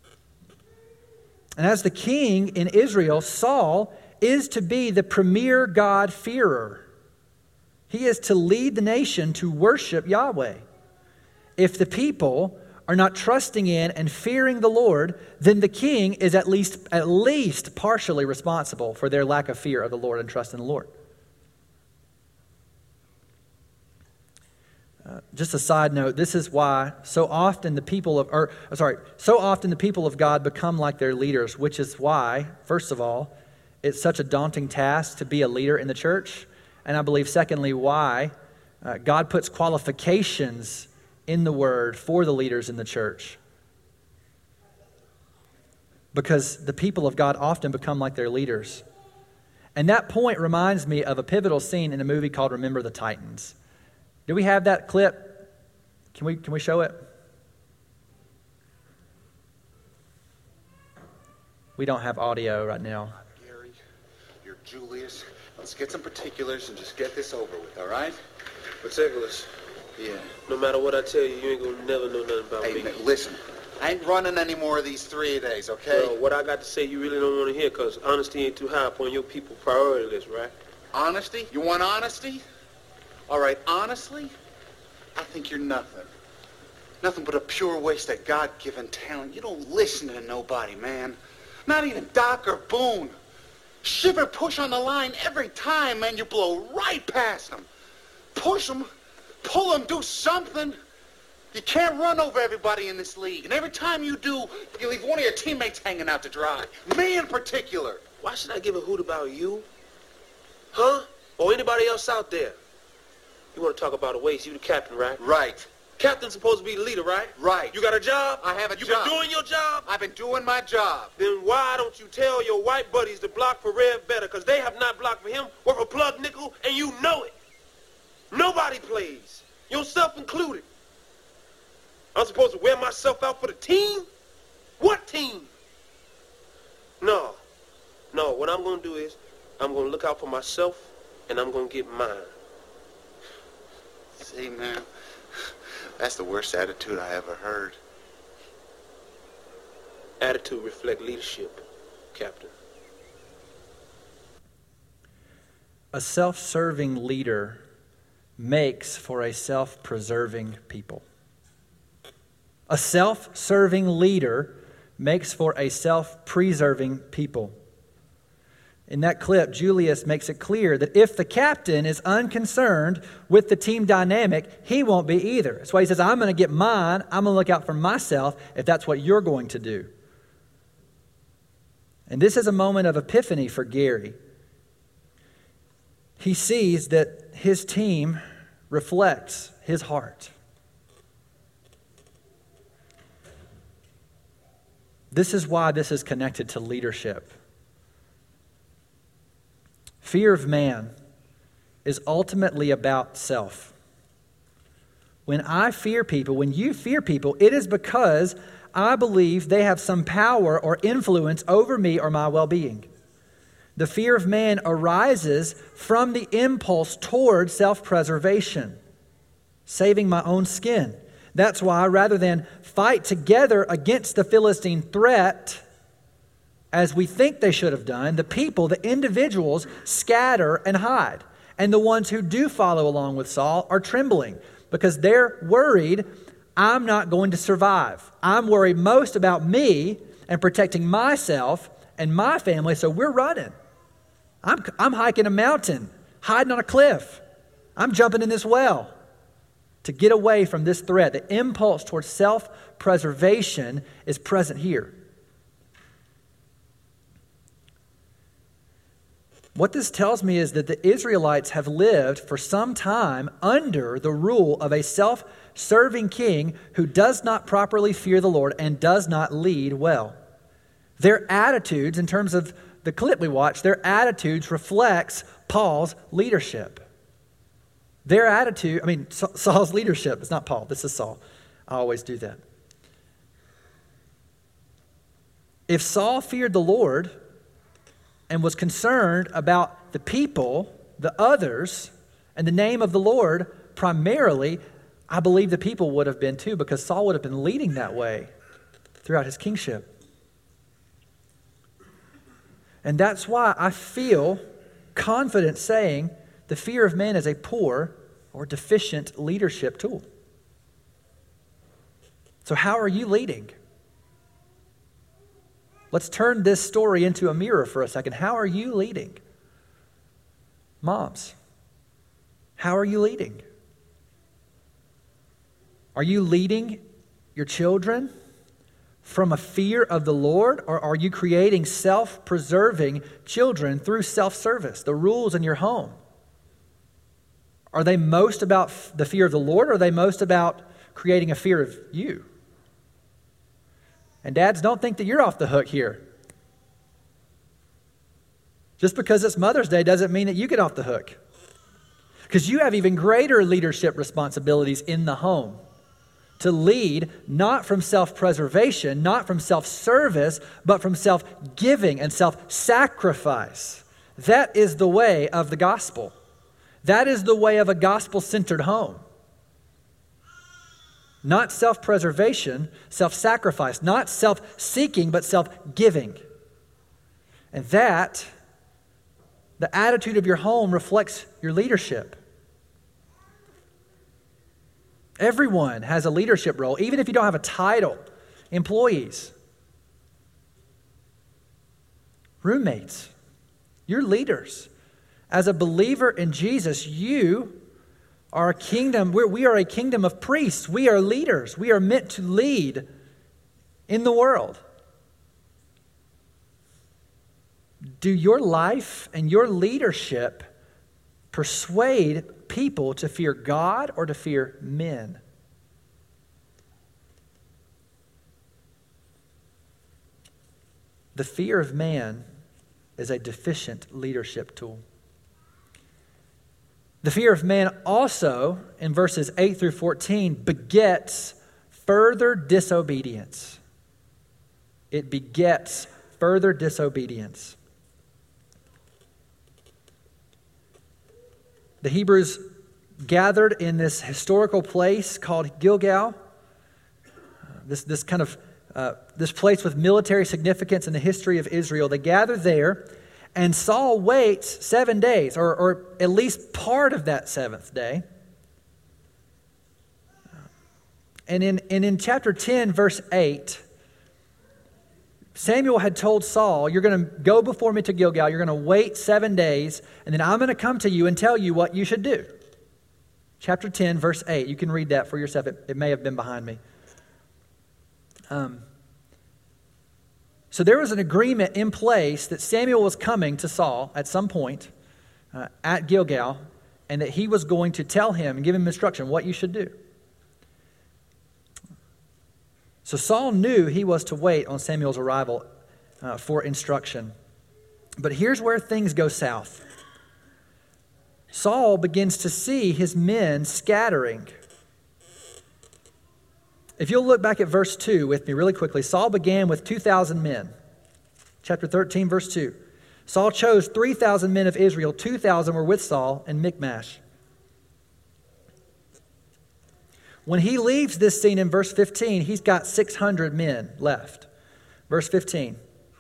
And as the king in Israel, Saul is to be the premier God-fearer. He is to lead the nation to worship Yahweh. If the people are not trusting in and fearing the Lord, then the king is at least at least partially responsible for their lack of fear of the Lord and trust in the Lord. Uh, just a side note, this is why so often the people of, or sorry, so often the people of God become like their leaders, which is why, first of all, it's such a daunting task to be a leader in the church. And I believe, secondly, why uh, God puts qualifications in the Word for the leaders in the church. Because the people of God often become like their leaders. And that point reminds me of a pivotal scene in a movie called Remember the Titans. Do we have that clip? Can we, can we show it? We don't have audio right now.
Gary, you're Julius. Let's get some particulars and just get this over with, all right?
Particulars?
Yeah.
No matter what I tell you, you ain't gonna never know nothing about
Hey,
me.
man, listen. I ain't running any more of these three a days, okay?
Well, what I got to say you really don't want to hear, because honesty ain't too high up on your people's priority list, right?
Honesty? You want honesty? All right, honestly, I think you're nothing. Nothing but a pure waste of God-given talent. You don't listen to nobody, man. Not even Doc or Boone. Shiver push on the line every time, man. You blow right past them. Push them, pull them, do something. You can't run over everybody in this league. And every time you do, you leave one of your teammates hanging out to dry. Me in particular.
Why should I give a hoot about you? Huh? Or anybody else out there? You want to talk about a waste? You the captain, right?
Right.
Captain's supposed to be the leader, right?
Right.
You got a job?
I have a
you
job.
You been doing your job?
I've been doing my job.
Then why don't you tell your white buddies to block for Red better? Because they have not blocked for him worth a plug nickel, and you know it. Nobody plays, yourself included. I'm supposed to wear myself out for the team? What team? No. No, what I'm going to do is I'm going to look out for myself, and I'm going to get mine.
See, man, that's the worst attitude I ever heard.
Attitude reflect leadership, Captain.
A self-serving leader makes for a self-preserving people. A self-serving leader makes for a self-preserving people. In that clip, Julius makes it clear that if the captain is unconcerned with the team dynamic, he won't be either. That's why he says, I'm going to get mine. I'm going to look out for myself if that's what you're going to do. And this is a moment of epiphany for Gary. He sees that his team reflects his heart. This is why this is connected to leadership. Fear of man is ultimately about self. When I fear people, when you fear people, it is because I believe they have some power or influence over me or my well-being. The fear of man arises from the impulse toward self-preservation, saving my own skin. That's why rather than fight together against the Philistine threat, as we think they should have done, the people, the individuals, scatter and hide. And the ones who do follow along with Saul are trembling because they're worried, I'm not going to survive. I'm worried most about me and protecting myself and my family, so we're running. I'm, I'm hiking a mountain, hiding on a cliff. I'm jumping in this well to get away from this threat. The impulse towards self-preservation is present here. What this tells me is that the Israelites have lived for some time under the rule of a self-serving king who does not properly fear the Lord and does not lead well. Their attitudes, in terms of the clip we watched, their attitudes reflects Paul's leadership. Their attitude, I mean, Saul's leadership. It's not Paul, this is Saul. I always do that. If Saul feared the Lord and was concerned about the people, the others, and the name of the Lord primarily, I believe the people would have been too, because Saul would have been leading that way throughout his kingship. And that's why I feel confident saying the fear of man is a poor or deficient leadership tool. So how are you leading? Let's turn this story into a mirror for a second. How are you leading? Moms, how are you leading? Are you leading your children from a fear of the Lord, or are you creating self-preserving children through self-service, the rules in your home? Are they most about the fear of the Lord, or are they most about creating a fear of you? And dads, don't think that you're off the hook here. Just because it's Mother's Day doesn't mean that you get off the hook. Because you have even greater leadership responsibilities in the home. To lead not from self-preservation, not from self-service, but from self-giving and self-sacrifice. That is the way of the gospel. That is the way of a gospel-centered home. Not self-preservation, self-sacrifice. Not self-seeking, but self-giving. And that, the attitude of your home reflects your leadership. Everyone has a leadership role, even if you don't have a title. Employees, roommates, you're leaders. As a believer in Jesus, you are a kingdom. We're, we are a kingdom of priests. We are leaders. We are meant to lead in the world. Do your life and your leadership persuade people to fear God or to fear men? The fear of man is a deficient leadership tool. The fear of man also, in verses eight through fourteen, begets further disobedience. It begets further disobedience. The Hebrews gathered in this historical place called Gilgal, this, this kind of uh, this place with military significance in the history of Israel. They gathered there, and Saul waits seven days, or, or at least part of that seventh day. And in, and in chapter ten, verse eight, Samuel had told Saul, you're going to go before me to Gilgal, you're going to wait seven days, and then I'm going to come to you and tell you what you should do. Chapter ten, verse eight. You can read that for yourself. It, it may have been behind me. Um, so there was an agreement in place that Samuel was coming to Saul at some point uh, at Gilgal, and that he was going to tell him and give him instruction what you should do. So Saul knew he was to wait on Samuel's arrival uh, for instruction. But here's where things go south. Saul begins to see his men scattering. If you'll look back at verse two with me really quickly. Saul began with two thousand men. Chapter thirteen, verse two. Saul chose three thousand men of Israel. two thousand were with Saul in Michmash. When he leaves this scene in verse fifteen, he's got six hundred men left. Verse fifteen.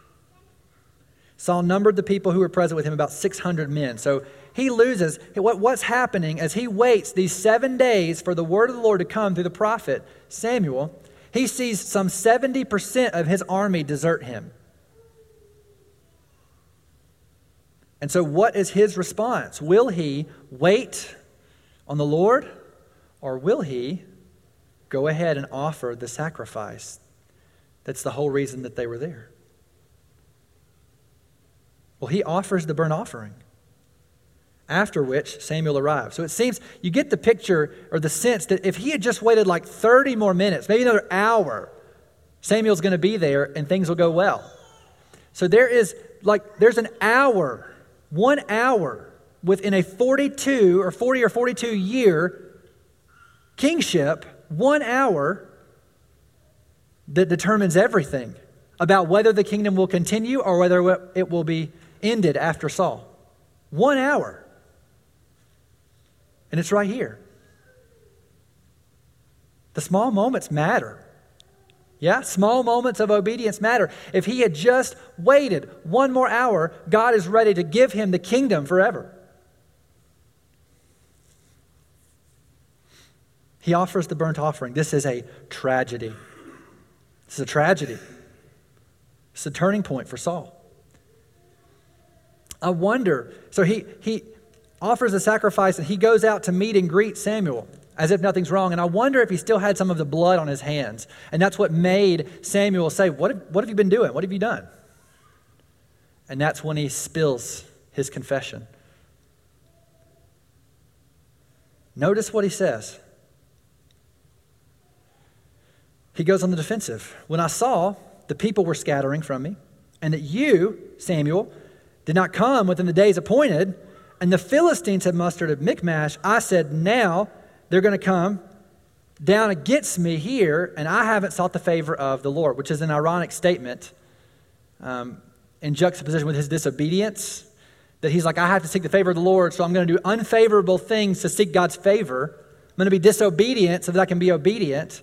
Saul numbered the people who were present with him, about six hundred men. So he loses. What, what's happening as he waits these seven days for the word of the Lord to come through the prophet Samuel, he sees some seventy percent of his army desert him. And so what is his response? Will he wait on the Lord, or will he go ahead and offer the sacrifice? That's the whole reason that they were there. Well, he offers the burnt offering, after which Samuel arrives. So it seems you get the picture or the sense that if he had just waited like thirty more minutes, maybe another hour, Samuel's going to be there and things will go well. So there is like, there's an hour, one hour within a forty-two or forty or forty-two year kingship, one hour that determines everything about whether the kingdom will continue or whether it will be ended after Saul. One hour. And it's right here. The small moments matter. Yeah, small moments of obedience matter. If he had just waited one more hour, God is ready to give him the kingdom forever. He offers the burnt offering. This is a tragedy. This is a tragedy. It's a turning point for Saul. I wonder, so he, he offers a sacrifice and he goes out to meet and greet Samuel as if nothing's wrong. And I wonder if he still had some of the blood on his hands. And that's what made Samuel say, what have, what have you been doing? What have you done? And that's when he spills his confession. Notice what he says. He goes on the defensive. When I saw the people were scattering from me, and that you, Samuel, did not come within the days appointed, and the Philistines had mustered at Michmash, I said, now they're going to come down against me here, and I haven't sought the favor of the Lord, which is an ironic statement um, in juxtaposition with his disobedience, that he's like, I have to seek the favor of the Lord, so I'm going to do unfavorable things to seek God's favor. I'm going to be disobedient so that I can be obedient.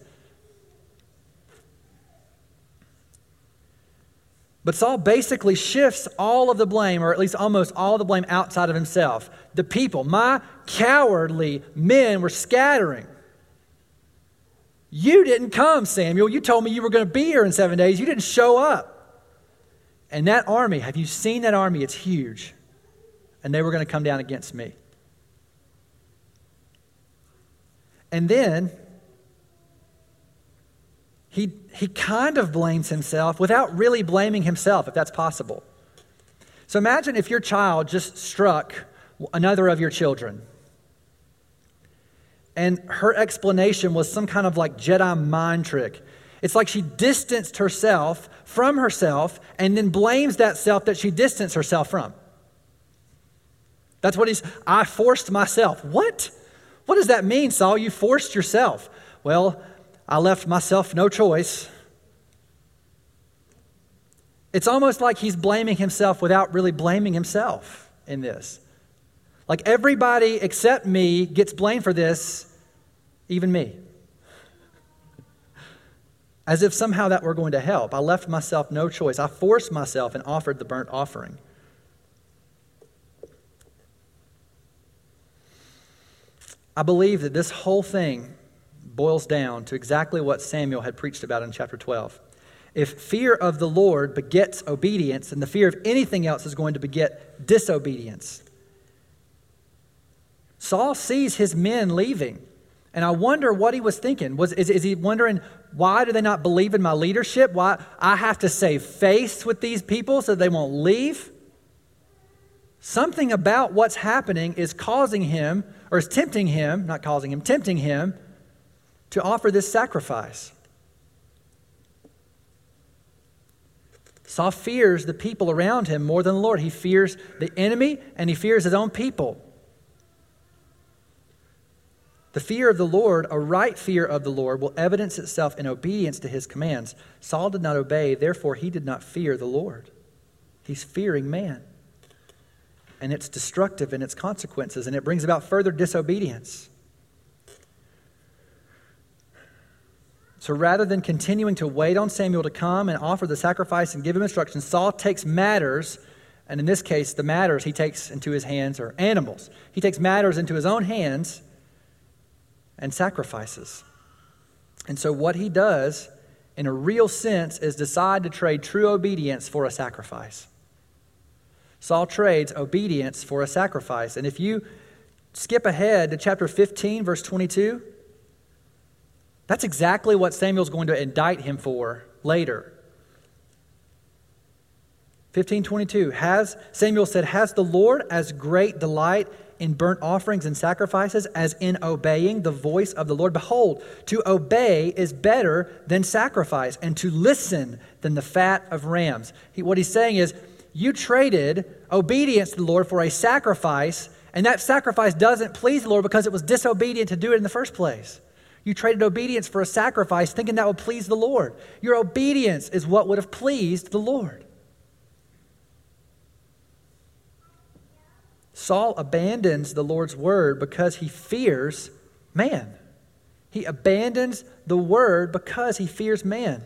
But Saul basically shifts all of the blame, or at least almost all of the blame, outside of himself. The people, my cowardly men were scattering. You didn't come, Samuel. You told me you were going to be here in seven days. You didn't show up. And that army, have you seen that army? It's huge. And they were going to come down against me. And then he, he kind of blames himself without really blaming himself, if that's possible. So imagine if your child just struck another of your children. And her explanation was some kind of like Jedi mind trick. It's like she distanced herself from herself and then blames that self that she distanced herself from. That's what he's, I forced myself. What? What does that mean, Saul? You forced yourself. Well, I left myself no choice. It's almost like he's blaming himself without really blaming himself in this. Like everybody except me gets blamed for this, even me. As if somehow that were going to help. I left myself no choice. I forced myself and offered the burnt offering. I believe that this whole thing boils down to exactly what Samuel had preached about in chapter twelve. If fear of the Lord begets obedience, then the fear of anything else is going to beget disobedience. Saul sees his men leaving, and I wonder what he was thinking. Was is, is he wondering, why do they not believe in my leadership? Why I have to save face with these people so they won't leave? Something about what's happening is causing him, or is tempting him, not causing him, tempting him to offer this sacrifice. Saul fears the people around him more than the Lord. He fears the enemy and he fears his own people. The fear of the Lord, a right fear of the Lord, will evidence itself in obedience to his commands. Saul did not obey, therefore he did not fear the Lord. He's fearing man. And it's destructive in its consequences, and it brings about further disobedience. So rather than continuing to wait on Samuel to come and offer the sacrifice and give him instructions, Saul takes matters, and in this case, the matters he takes into his hands are animals. He takes matters into his own hands and sacrifices. And so what he does, in a real sense, is decide to trade true obedience for a sacrifice. Saul trades obedience for a sacrifice. And if you skip ahead to chapter fifteen, verse twenty-two, that's exactly what Samuel's going to indict him for later. fifteen twenty-two, has, Samuel said, has the Lord as great delight in burnt offerings and sacrifices as in obeying the voice of the Lord? Behold, to obey is better than sacrifice, and to listen than the fat of rams. He, what he's saying is, you traded obedience to the Lord for a sacrifice, and that sacrifice doesn't please the Lord because it was disobedient to do it in the first place. You traded obedience for a sacrifice thinking that would please the Lord. Your obedience is what would have pleased the Lord. Saul abandons the Lord's word because he fears man. He abandons the word because he fears man.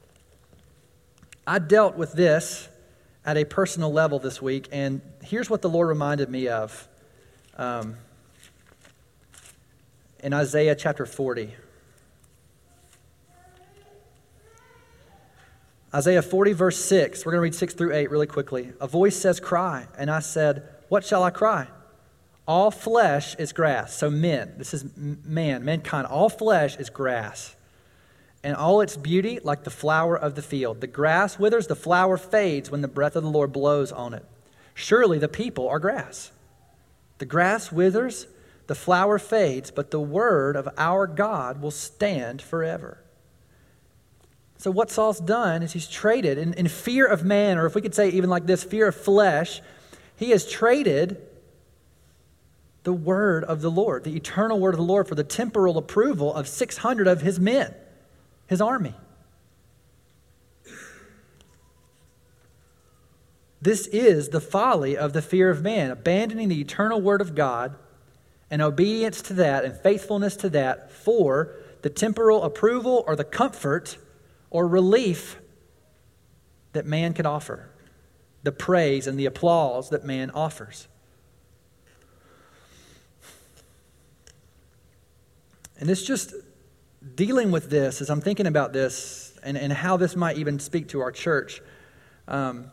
I dealt with this at a personal level this week, and here's what the Lord reminded me of um, in Isaiah chapter forty. Isaiah forty, verse six. We're going to read six through eight really quickly. A voice says, cry. And I said, what shall I cry? All flesh is grass. So men, this is man, mankind. All flesh is grass. And all its beauty like the flower of the field. The grass withers, the flower fades when the breath of the Lord blows on it. Surely the people are grass. The grass withers, the flower fades, but the word of our God will stand forever. So what Saul's done is he's traded in, in fear of man, or if we could say even like this, fear of flesh, He has traded the word of the Lord, the eternal word of the Lord, for the temporal approval of six hundred of his men, his army. This is the folly of the fear of man, abandoning the eternal word of God and obedience to that and faithfulness to that for the temporal approval or the comfort or relief that man could offer, the praise and the applause that man offers. And it's just dealing with this as I'm thinking about this and, and how this might even speak to our church. Um,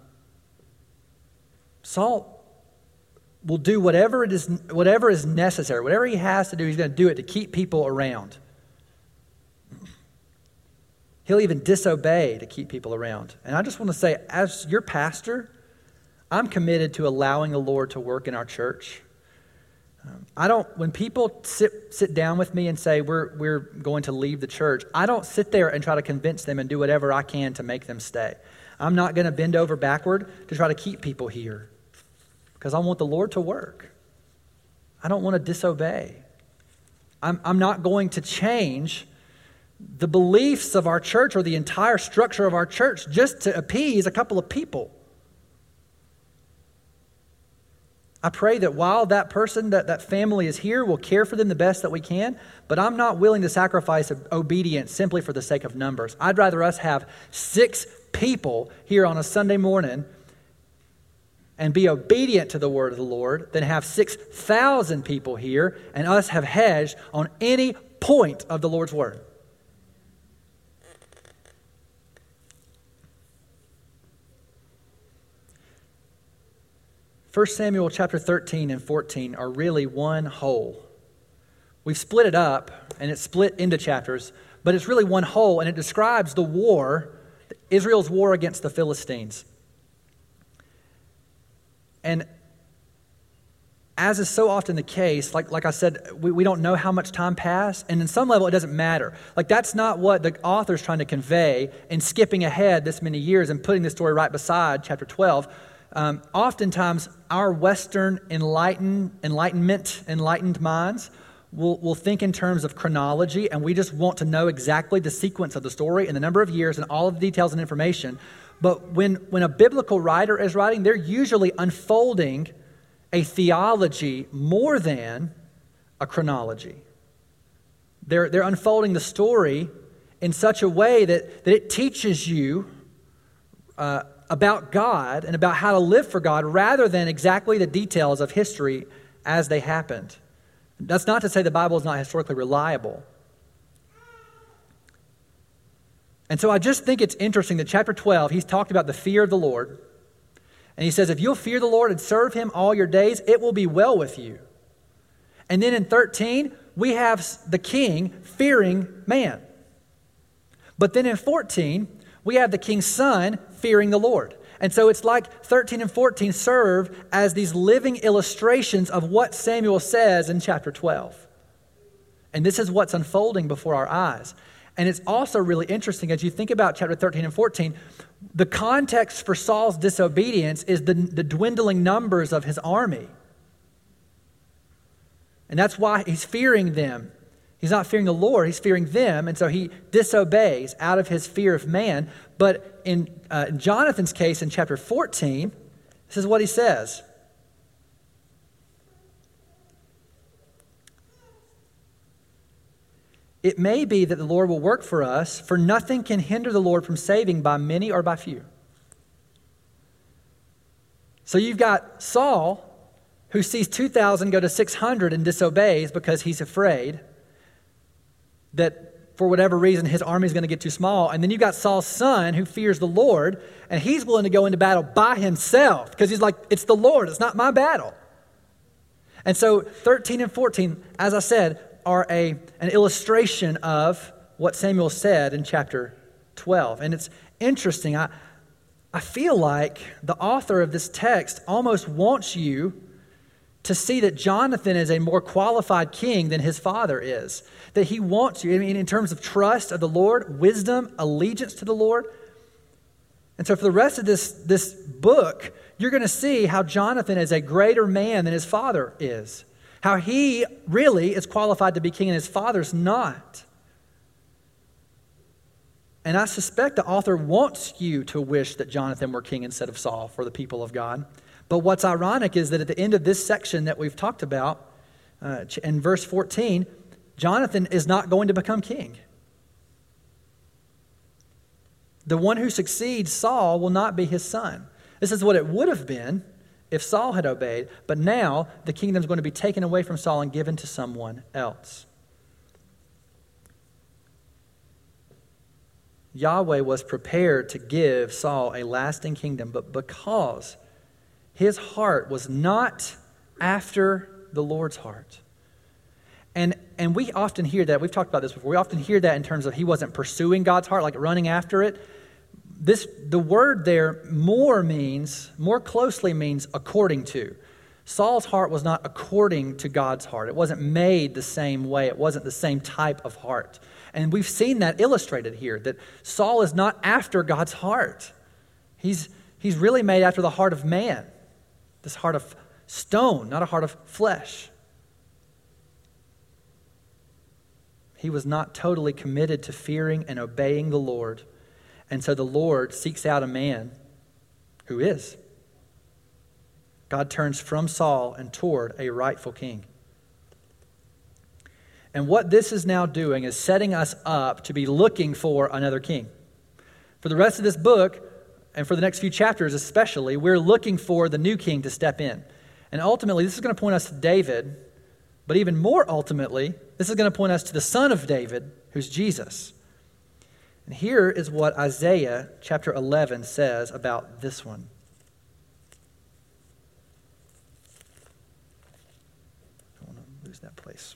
Saul will do whatever it is, whatever is necessary, whatever he has to do, he's going to do it to keep people around. He'll even disobey to keep people around. And I just want to say, as your pastor, I'm committed to allowing the Lord to work in our church. Um, I don't, when people sit sit down with me and say we're we're going to leave the church, I don't sit there and try to convince them and do whatever I can to make them stay. I'm not going to bend over backward to try to keep people here because I want the Lord to work. I don't want to disobey. I'm I'm not going to change the beliefs of our church or the entire structure of our church just to appease a couple of people. I pray that while that person, that, that family is here, we'll care for them the best that we can, but I'm not willing to sacrifice obedience simply for the sake of numbers. I'd rather us have six people here on a Sunday morning and be obedient to the word of the Lord than have six thousand people here and us have hedged on any point of the Lord's word. First Samuel chapter thirteen and fourteen are really one whole. We've split it up, and it's split into chapters, but it's really one whole, and it describes the war, Israel's war against the Philistines. And as is so often the case, like, like I said, we, we don't know how much time passed, and in some level it doesn't matter. Like that's not what the author's trying to convey in skipping ahead this many years and putting the story right beside chapter twelve. Um, oftentimes, our Western enlightened, enlightenment, enlightened minds will, will think in terms of chronology, and we just want to know exactly the sequence of the story and the number of years and all of the details and information. But when, when a biblical writer is writing, they're usually unfolding a theology more than a chronology. They're, they're unfolding the story in such a way that, that it teaches you uh, about God and about how to live for God rather than exactly the details of history as they happened. That's not to say the Bible is not historically reliable. And so I just think it's interesting that chapter twelve, he's talked about the fear of the Lord. And he says, if you'll fear the Lord and serve him all your days, it will be well with you. And then in thirteen, we have the king fearing man. But then in fourteen, we have the king's son fearing the Lord. And so it's like thirteen and fourteen serve as these living illustrations of what Samuel says in chapter twelve. And this is what's unfolding before our eyes. And it's also really interesting as you think about chapter thirteen and fourteen, the context for Saul's disobedience is the, the dwindling numbers of his army. And that's why he's fearing them. He's not fearing the Lord, he's fearing them, and so he disobeys out of his fear of man. But in uh, Jonathan's case in chapter fourteen, this is what he says. It may be that the Lord will work for us, for nothing can hinder the Lord from saving by many or by few. So you've got Saul, who sees two thousand go to six hundred and disobeys because he's afraid that for whatever reason his army is going to get too small. And then you've got Saul's son who fears the Lord, and he's willing to go into battle by himself because he's like, it's the Lord, it's not my battle. And so thirteen and fourteen, as I said, are a an illustration of what Samuel said in chapter twelve. And it's interesting. I, I feel like the author of this text almost wants you to see that Jonathan is a more qualified king than his father is. That he wants you, I mean, in terms of trust of the Lord, wisdom, allegiance to the Lord. And so for the rest of this, this book, you're going to see how Jonathan is a greater man than his father is. How he really is qualified to be king and his father's not. And I suspect the author wants you to wish that Jonathan were king instead of Saul for the people of God. But what's ironic is that at the end of this section that we've talked about, uh, in verse fourteen, Jonathan is not going to become king. The one who succeeds Saul will not be his son. This is what it would have been if Saul had obeyed, but now the kingdom is going to be taken away from Saul and given to someone else. Yahweh was prepared to give Saul a lasting kingdom, but because his heart was not after the Lord's heart. And and we often hear that, we've talked about this before, we often hear that in terms of he wasn't pursuing God's heart, like running after it. This, the word there, more means, more closely means according to. Saul's heart was not according to God's heart. It wasn't made the same way. It wasn't the same type of heart. And we've seen that illustrated here, that Saul is not after God's heart. He's, he's really made after the heart of man, this heart of stone, not a heart of flesh. He was not totally committed to fearing and obeying the Lord. And so the Lord seeks out a man who is. God turns from Saul and toward a rightful king. And what this is now doing is setting us up to be looking for another king. For the rest of this book, and for the next few chapters especially, we're looking for the new king to step in. And ultimately, this is going to point us to David, but even more ultimately, this is going to point us to the son of David, who's Jesus. And here is what Isaiah chapter eleven says about this one. I don't want to lose that place.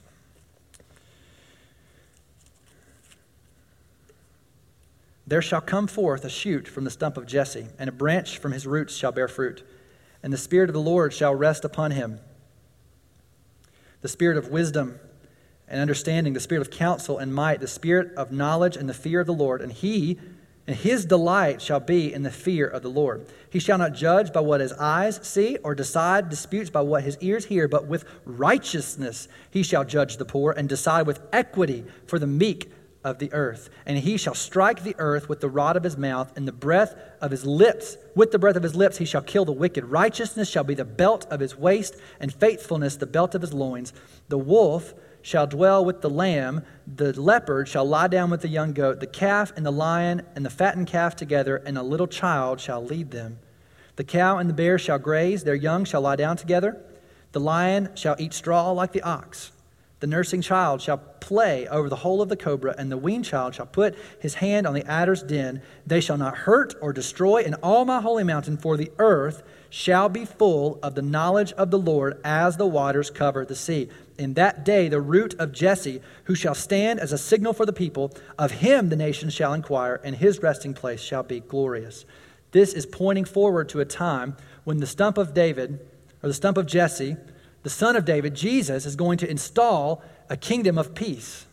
There shall come forth a shoot from the stump of Jesse, and a branch from his roots shall bear fruit. And the Spirit of the Lord shall rest upon him, the Spirit of wisdom and understanding, the Spirit of counsel and might, the Spirit of knowledge and the fear of the Lord. And he and his delight shall be in the fear of the Lord. He shall not judge by what his eyes see, or decide disputes by what his ears hear, but with righteousness he shall judge the poor, and decide with equity for the meek of the earth. And he shall strike the earth with the rod of his mouth, and the breath of his lips, with the breath of his lips he shall kill the wicked. Righteousness shall be the belt of his waist, and faithfulness the belt of his loins. The wolf shall dwell with the lamb, the leopard shall lie down with the young goat, the calf and the lion and the fattened calf together, and a little child shall lead them. The cow and the bear shall graze, their young shall lie down together. The lion shall eat straw like the ox. The nursing child shall play over the hole of the cobra, and the weaned child shall put his hand on the adder's den. They shall not hurt or destroy in all my holy mountain, for the earth shall be full of the knowledge of the Lord as the waters cover the sea. In that day the root of Jesse, who shall stand as a signal for the people, of him the nations shall inquire, and his resting place shall be glorious. This is pointing forward to a time when the stump of David, or the stump of Jesse, the son of David, Jesus, is going to install a kingdom of peace.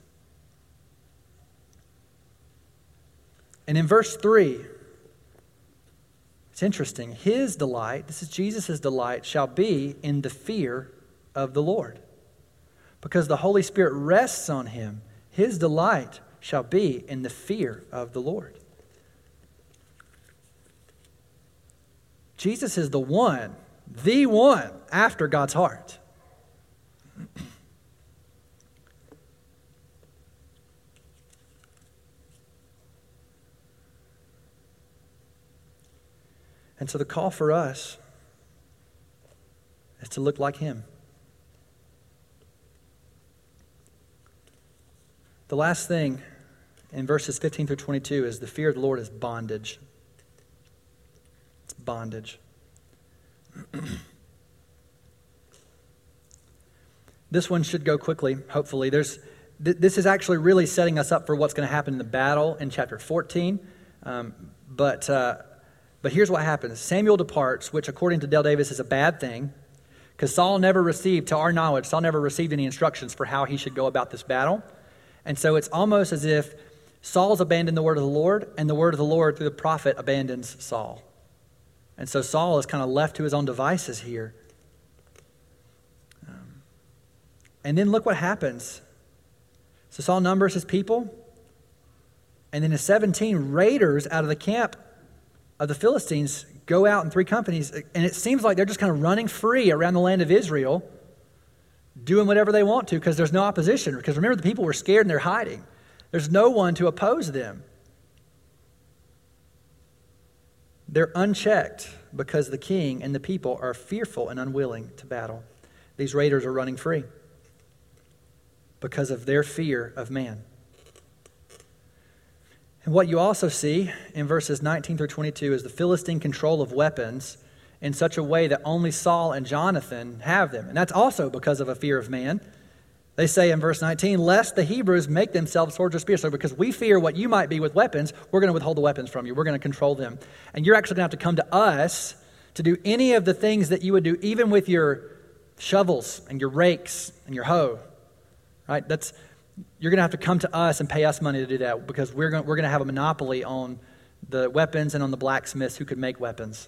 And in verse three, it's interesting. His delight, this is Jesus' delight, shall be in the fear of the Lord. Because the Holy Spirit rests on him, his delight shall be in the fear of the Lord. Jesus is the one, the one after God's heart. And so the call for us is to look like him. The last thing in verses fifteen through twenty-two is the fear of the Lord is bondage. It's bondage. This one should go quickly, hopefully. There's, th- this is actually really setting us up for what's going to happen in the battle in chapter fourteen. Um, but uh, but here's what happens. Samuel departs, which according to Dale Davis is a bad thing, because Saul never received, to our knowledge, Saul never received any instructions for how he should go about this battle. And so it's almost as if Saul's abandoned the word of the Lord, and the word of the Lord through the prophet abandons Saul. And so Saul is kind of left to his own devices here. Um, and then look what happens. So Saul numbers his people, and then the seventeen raiders out of the camp of the Philistines go out in three companies, and it seems like they're just kind of running free around the land of Israel, doing whatever they want to because there's no opposition. Because remember, the people were scared and they're hiding. There's no one to oppose them. They're unchecked because the king and the people are fearful and unwilling to battle. These raiders are running free because of their fear of man. And what you also see in verses nineteen through twenty-two is the Philistine control of weapons in such a way that only Saul and Jonathan have them. And that's also because of a fear of man. They say in verse nineteen, lest the Hebrews make themselves swords or spears. So because we fear what you might be with weapons, we're going to withhold the weapons from you. We're going to control them. And you're actually going to have to come to us to do any of the things that you would do, even with your shovels and your rakes and your hoe. Right? That's you're going to have to come to us and pay us money to do that because we're going we're going to have a monopoly on the weapons and on the blacksmiths who could make weapons.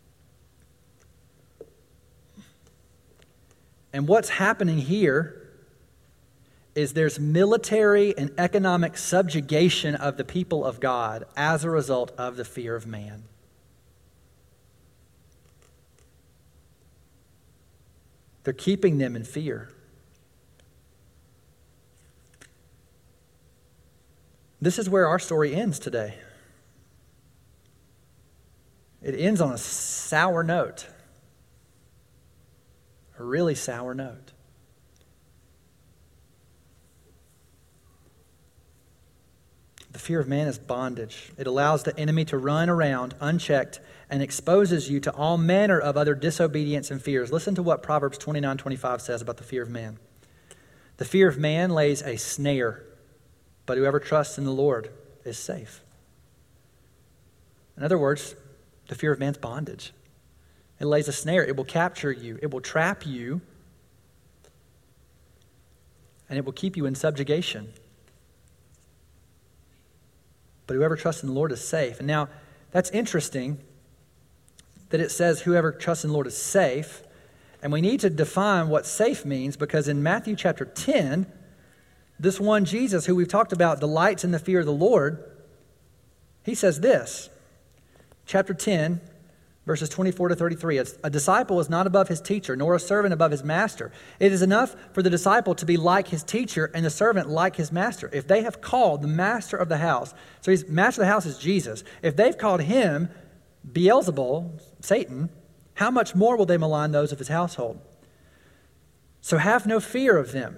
And what's happening here is there's military and economic subjugation of the people of God as a result of the fear of man. They're keeping them in fear. This is where our story ends today. It ends on a sour note. A really sour note. The fear of man is bondage. It allows the enemy to run around unchecked and exposes you to all manner of other disobedience and fears. Listen to what Proverbs twenty-nine twenty-five says about the fear of man. The fear of man lays a snare, but whoever trusts in the Lord is safe. In other words, the fear of man's bondage. It lays a snare. It will capture you. It will trap you. And it will keep you in subjugation. But whoever trusts in the Lord is safe. And now, that's interesting that it says whoever trusts in the Lord is safe. And we need to define what safe means because in Matthew chapter ten, this one Jesus who we've talked about delights in the fear of the Lord, he says this, chapter ten, verses twenty-four to thirty-three, a disciple is not above his teacher, nor a servant above his master. It is enough for the disciple to be like his teacher and the servant like his master. If they have called the master of the house, so he's master of the house is Jesus. If they've called him Beelzebul, Satan, how much more will they malign those of his household? So have no fear of them.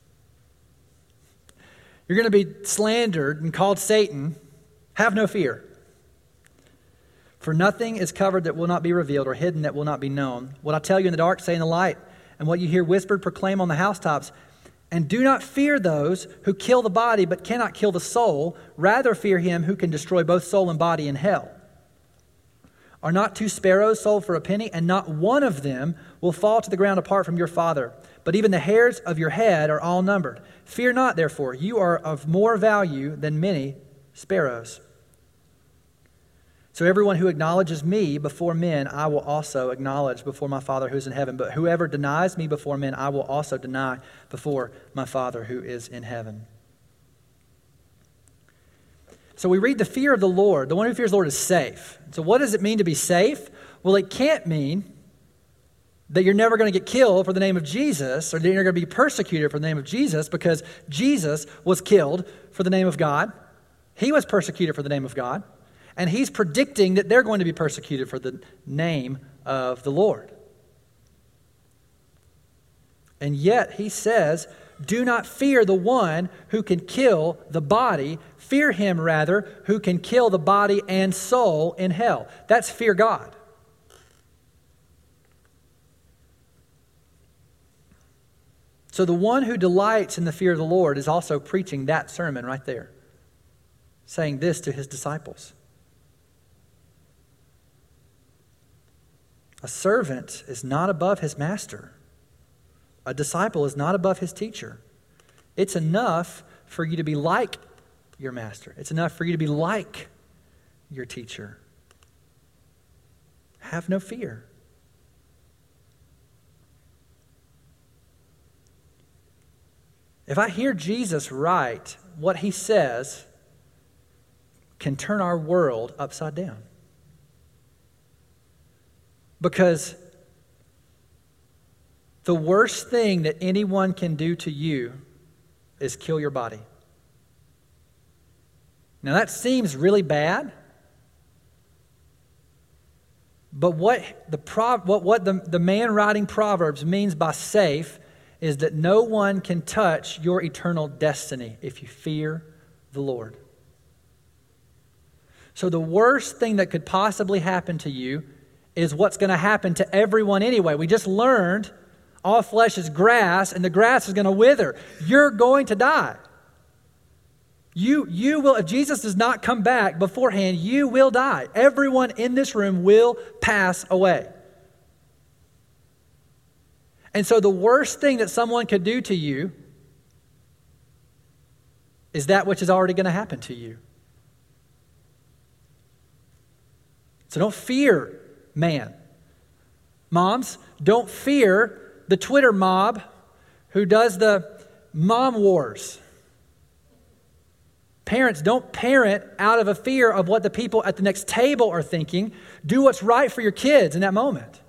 You're going to be slandered and called Satan. Have no fear. For nothing is covered that will not be revealed or hidden that will not be known. What I tell you in the dark, say in the light. And what you hear whispered, proclaim on the housetops. And do not fear those who kill the body but cannot kill the soul. Rather fear him who can destroy both soul and body in hell. Are not two sparrows sold for a penny? And not one of them will fall to the ground apart from your Father. But even the hairs of your head are all numbered. Fear not, therefore, you are of more value than many sparrows. So everyone who acknowledges me before men, I will also acknowledge before my Father who is in heaven. But whoever denies me before men, I will also deny before my Father who is in heaven. So we read the fear of the Lord. The one who fears the Lord is safe. So what does it mean to be safe? Well, it can't mean that you're never going to get killed for the name of Jesus, or that you're going to be persecuted for the name of Jesus, because Jesus was killed for the name of God. He was persecuted for the name of God. And he's predicting that they're going to be persecuted for the name of the Lord. And yet he says, do not fear the one who can kill the body. Fear him, rather, who can kill the body and soul in hell. That's fear God. So the one who delights in the fear of the Lord is also preaching that sermon right there, saying this to his disciples. A servant is not above his master. A disciple is not above his teacher. It's enough for you to be like your master. It's enough for you to be like your teacher. Have no fear. If I hear Jesus right, what he says can turn our world upside down. Because the worst thing that anyone can do to you is kill your body. Now that seems really bad, but what the prov- what, what the, the man writing Proverbs means by safe is that no one can touch your eternal destiny if you fear the Lord. So the worst thing that could possibly happen to you is what's going to happen to everyone anyway. We just learned all flesh is grass, and the grass is going to wither. You're going to die. You, you will, if Jesus does not come back beforehand, you will die. Everyone in this room will pass away. And so the worst thing that someone could do to you is that which is already going to happen to you. So don't fear man. Moms, don't fear the Twitter mob who does the mom wars. Parents, don't parent out of a fear of what the people at the next table are thinking. Do what's right for your kids in that moment.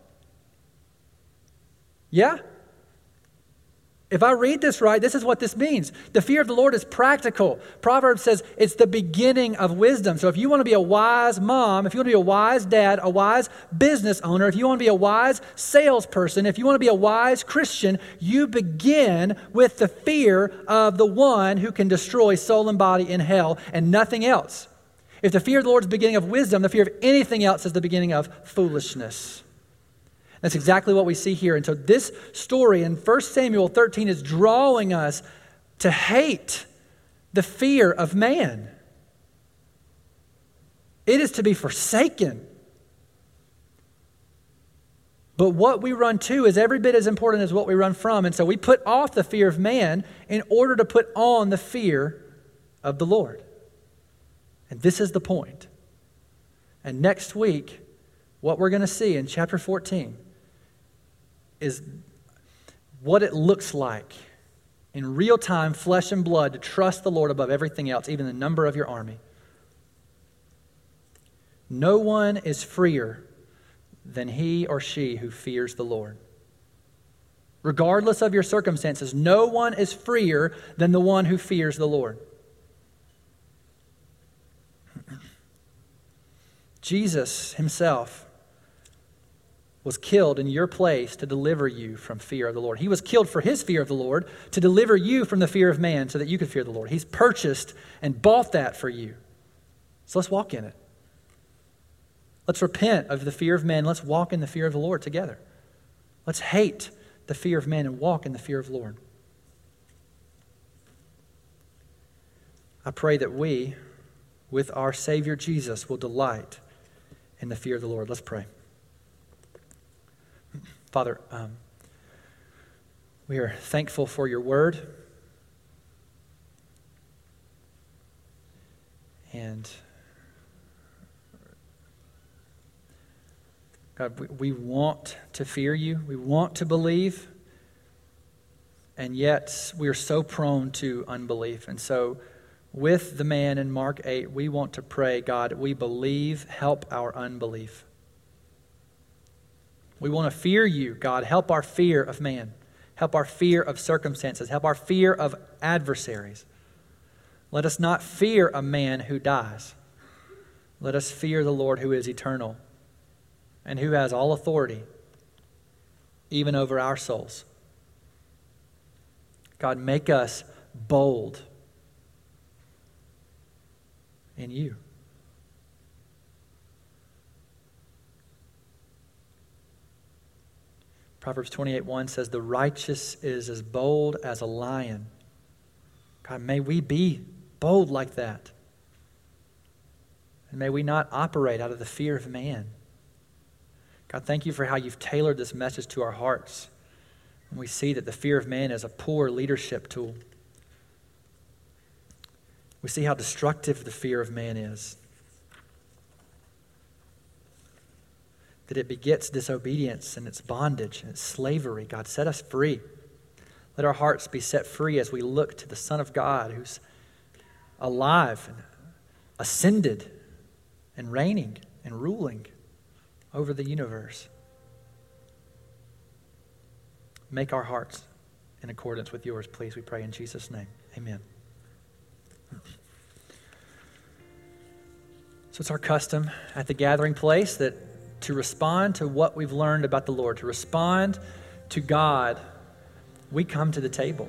Yeah? If I read this right, this is what this means. The fear of the Lord is practical. Proverbs says it's the beginning of wisdom. So if you want to be a wise mom, if you want to be a wise dad, a wise business owner, if you want to be a wise salesperson, if you want to be a wise Christian, you begin with the fear of the one who can destroy soul and body in hell and nothing else. If the fear of the Lord is the beginning of wisdom, the fear of anything else is the beginning of foolishness. That's exactly what we see here. And so this story in First Samuel thirteen is drawing us to hate the fear of man. It is to be forsaken. But what we run to is every bit as important as what we run from. And so we put off the fear of man in order to put on the fear of the Lord. And this is the point. And next week, what we're going to see in chapter fourteen is what it looks like in real time, flesh and blood, to trust the Lord above everything else, even the number of your army. No one is freer than he or she who fears the Lord. Regardless of your circumstances, no one is freer than the one who fears the Lord. Jesus himself was killed in your place to deliver you from fear of the Lord. He was killed for his fear of the Lord to deliver you from the fear of man so that you could fear the Lord. He's purchased and bought that for you. So let's walk in it. Let's repent of the fear of man. Let's walk in the fear of the Lord together. Let's hate the fear of man and walk in the fear of the Lord. I pray that we, with our Savior Jesus, will delight in the fear of the Lord. Let's pray. Father, um, we are thankful for your word. And God, we, we want to fear you. We want to believe. And yet we are so prone to unbelief. And so with the man in Mark eight, we want to pray, God, we believe, help our unbelief. We want to fear you, God. Help our fear of man. Help our fear of circumstances. Help our fear of adversaries. Let us not fear a man who dies. Let us fear the Lord who is eternal and who has all authority, even over our souls. God, make us bold in you. Proverbs twenty-eight one says, the righteous is as bold as a lion. God, may we be bold like that. And may we not operate out of the fear of man. God, thank you for how you've tailored this message to our hearts. And we see that the fear of man is a poor leadership tool. We see how destructive the fear of man is. That it begets disobedience and it's bondage and it's slavery. God, set us free. Let our hearts be set free as we look to the Son of God who's alive and ascended and reigning and ruling over the universe. Make our hearts in accordance with yours, please, we pray in Jesus' name. Amen. So it's our custom at the gathering place that to respond to what we've learned about the Lord, to respond to God, we come to the table.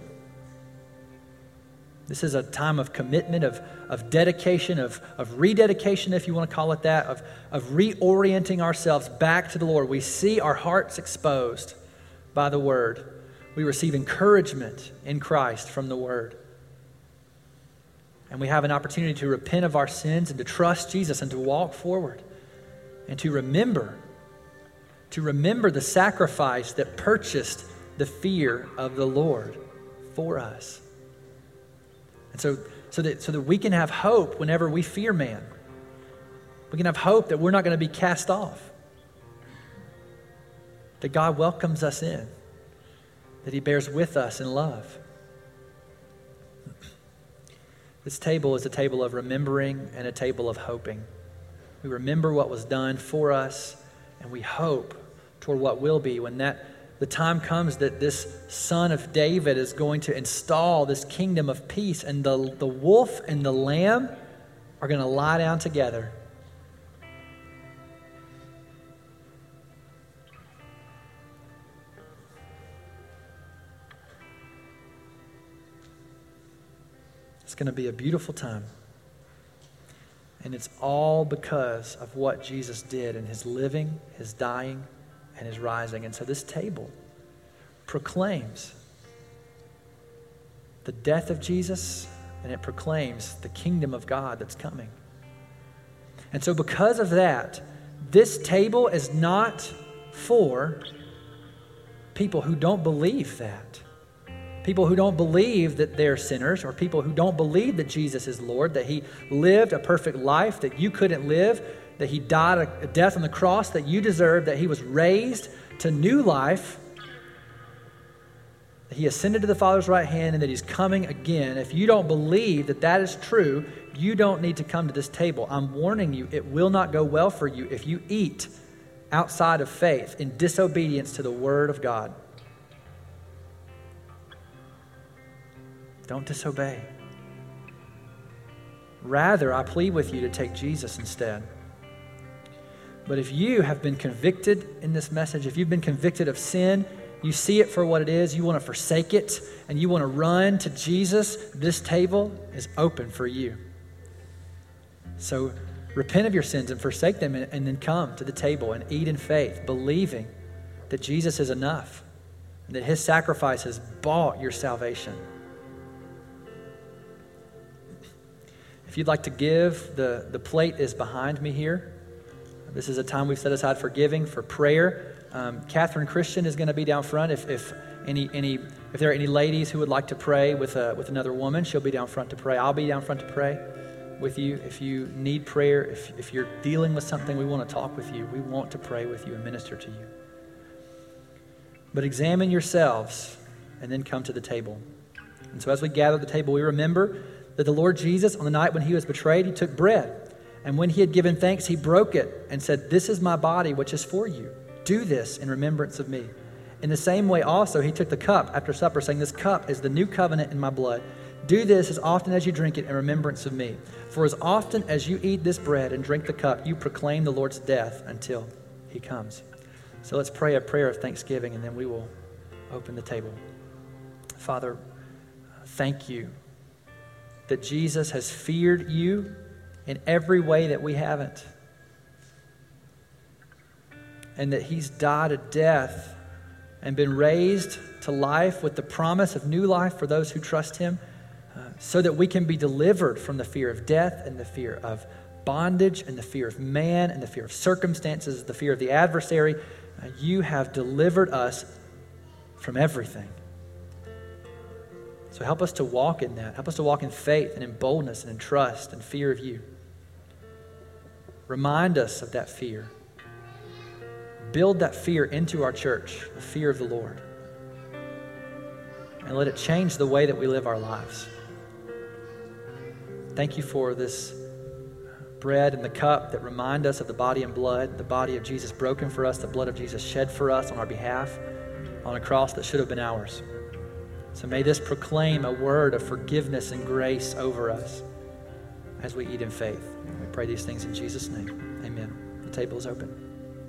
This is a time of commitment, of, of dedication, of, of rededication, if you want to call it that, of, of reorienting ourselves back to the Lord. We see our hearts exposed by the Word. We receive encouragement in Christ from the Word. And we have an opportunity to repent of our sins and to trust Jesus and to walk forward and to remember, to remember the sacrifice that purchased the fear of the Lord for us. And so, so that, so that we can have hope whenever we fear man. We can have hope that we're not going to be cast off. That God welcomes us in. That he bears with us in love. This table is a table of remembering and a table of hoping. We remember what was done for us, and we hope toward what will be when that the time comes that this son of David is going to install this kingdom of peace, and the, the wolf and the lamb are going to lie down together. It's going to be a beautiful time. And it's all because of what Jesus did in his living, his dying, and his rising. And so this table proclaims the death of Jesus, and it proclaims the kingdom of God that's coming. And so because of that, this table is not for people who don't believe that. People who don't believe that they're sinners, or people who don't believe that Jesus is Lord, that he lived a perfect life that you couldn't live, that he died a death on the cross that you deserved, that he was raised to new life, that he ascended to the Father's right hand, and that he's coming again. If you don't believe that that is true, you don't need to come to this table. I'm warning you, it will not go well for you if you eat outside of faith in disobedience to the Word of God. Don't disobey. Rather, I plead with you to take Jesus instead. But if you have been convicted in this message, if you've been convicted of sin, you see it for what it is, you want to forsake it, and you want to run to Jesus, this table is open for you. So repent of your sins and forsake them, and, and then come to the table and eat in faith, believing that Jesus is enough, and that his sacrifice has bought your salvation. If you'd like to give, the, the plate is behind me here. This is a time we've set aside for giving, for prayer. Um, Catherine Christian is going to be down front. If if any any if there are any ladies who would like to pray with a, with another woman, she'll be down front to pray. I'll be down front to pray with you. If you need prayer, if if you're dealing with something, we want to talk with you. We want to pray with you and minister to you. But examine yourselves and then come to the table. And so as we gather at the table, we remember that the Lord Jesus, on the night when he was betrayed, he took bread. And when he had given thanks, he broke it and said, "This is my body, which is for you. Do this in remembrance of me." In the same way also, he took the cup after supper, saying, "This cup is the new covenant in my blood. Do this as often as you drink it in remembrance of me. For as often as you eat this bread and drink the cup, you proclaim the Lord's death until he comes." So let's pray a prayer of thanksgiving, and then we will open the table. Father, thank you that Jesus has feared you in every way that we haven't. And that he's died a death and been raised to life with the promise of new life for those who trust him, uh, so that we can be delivered from the fear of death and the fear of bondage and the fear of man and the fear of circumstances, the fear of the adversary. Uh, you have delivered us from everything. So help us to walk in that. Help us to walk in faith and in boldness and in trust and fear of you. Remind us of that fear. Build that fear into our church, the fear of the Lord. And let it change the way that we live our lives. Thank you for this bread and the cup that remind us of the body and blood, the body of Jesus broken for us, the blood of Jesus shed for us on our behalf on a cross that should have been ours. So may this proclaim a word of forgiveness and grace over us as we eat in faith. We pray these things in Jesus' name. Amen. The table is open.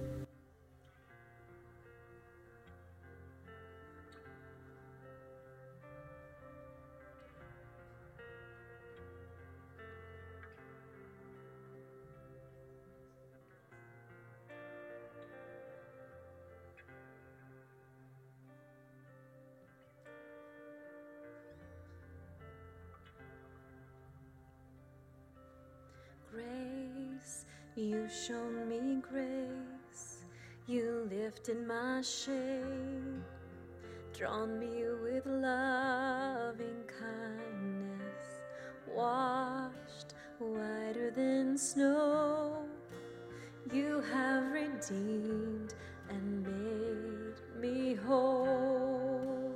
Grace, you've shown me grace. You lifted my shame, drawn me with loving kindness, washed whiter than snow. You have redeemed and made me whole.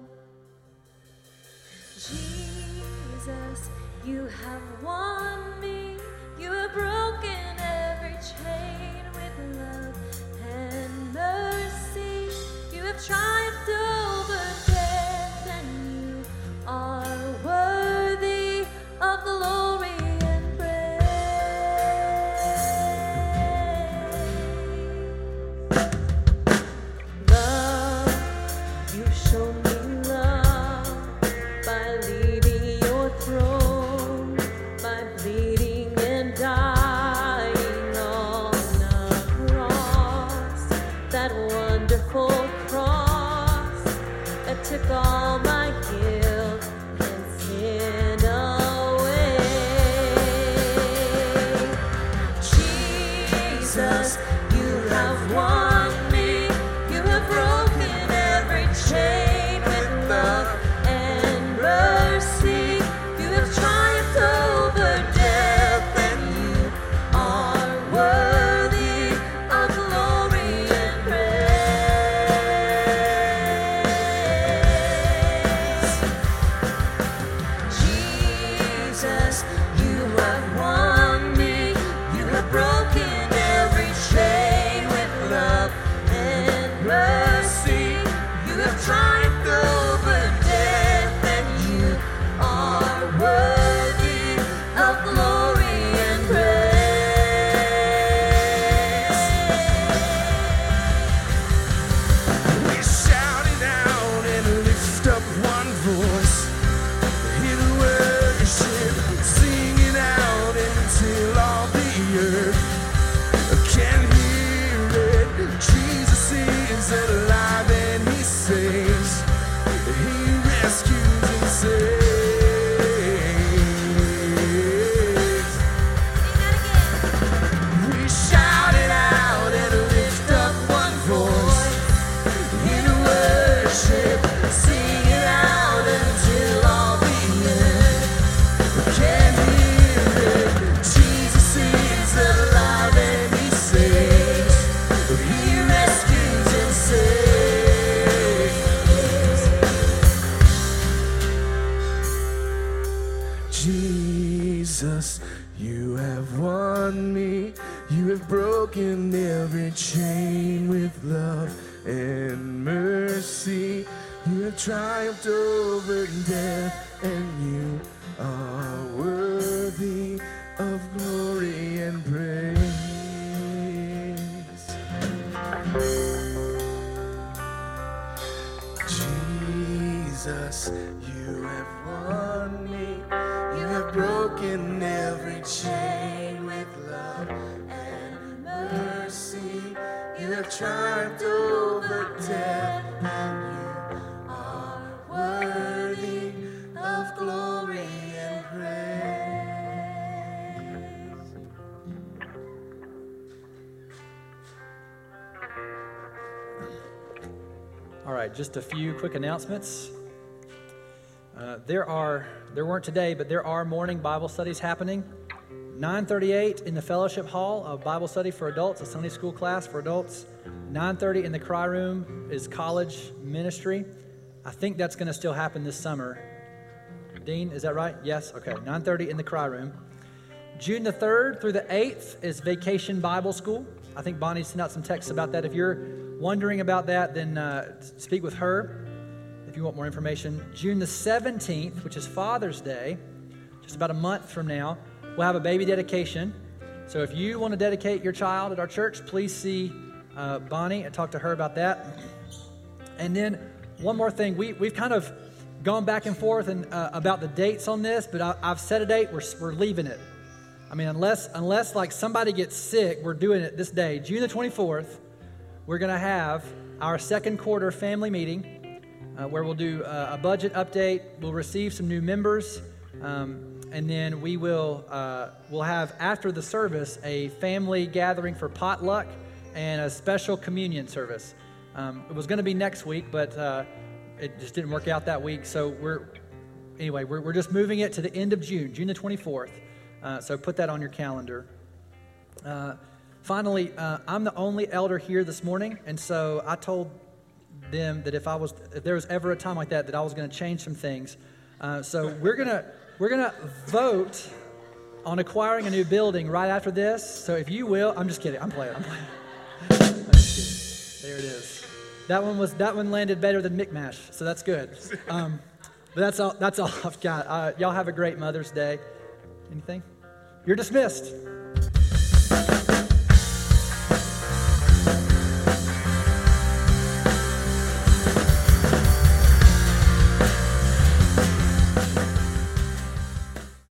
Jesus, you have won me. You have broken every chain with love and mercy. You have triumphed over death, and you are worthy of glory and praise. Love, you show me love by leaving your throne, by bleeding and dying on a cross, that wonderful cross that took all my guilt and sin away. Jesus, you have won me. You have broken every chain with love and mercy. You have triumphed over death, and you are worthy of glory and praise. Jesus, you have won me. You have broken every chain with love and mercy. You have triumphed over death, and you are worthy of glory and praise.
We shout it out and lift up one voice in worship, sing it out until all the earth can hear it. Jesus is alive and he saves, he rescues and saves. We shout it out and lift up one voice in worship, sing it out until all the earth can hear it. Jesus is alive and he saves, he rescues and saves. Jesus, you have won me. You have broken every chain with love and mercy. You have triumphed over death, and you are worthy of glory and praise. Jesus, you have won me. You have broken every chain with love and mercy. You have triumphed over death, and you are worthy of glory and praise.
All right, just a few quick announcements. Uh, there are, there weren't today, but there are morning Bible studies happening. nine thirty-eight in the fellowship hall, a Bible study for adults, a Sunday school class for adults. nine thirty in the cry room is college ministry. I think that's going to still happen this summer. Dean, is that right? Yes? Okay, nine thirty in the cry room. June the third through the eighth is Vacation Bible School. I think Bonnie sent out some texts about that. If you're wondering about that, then uh, speak with her if you want more information. June the seventeenth, which is Father's Day, just about a month from now, we'll have a baby dedication. So if you want to dedicate your child at our church, please see uh, Bonnie and talk to her about that. And then one more thing. We, we've kind of gone back and forth and, uh, about the dates on this, but I, I've set a date. We're, we're leaving it. I mean, unless, unless like somebody gets sick, we're doing it this day. June the twenty-fourth, we're going to have our second quarter family meeting uh, where we'll do uh, a budget update. We'll receive some new members. Um, and then we will uh, we'll have, after the service, a family gathering for potluck and a special communion service. Um, it was going to be next week, but uh, it just didn't work out that week. So we're, anyway, we're, we're just moving it to the end of June, June the twenty-fourth. Uh, so put that on your calendar. Uh, finally, uh, I'm the only elder here this morning, and so I told them that if I was, if there was ever a time like that, that I was going to change some things. Uh, so we're gonna we're gonna vote on acquiring a new building right after this. So if you will, I'm just kidding. I'm playing. I'm playing. I'm just kidding. There it is. That one was that one landed better than Micmash, so that's good. Um, but that's all. That's all I've got. Uh, y'all have a great Mother's Day. Anything? You're dismissed.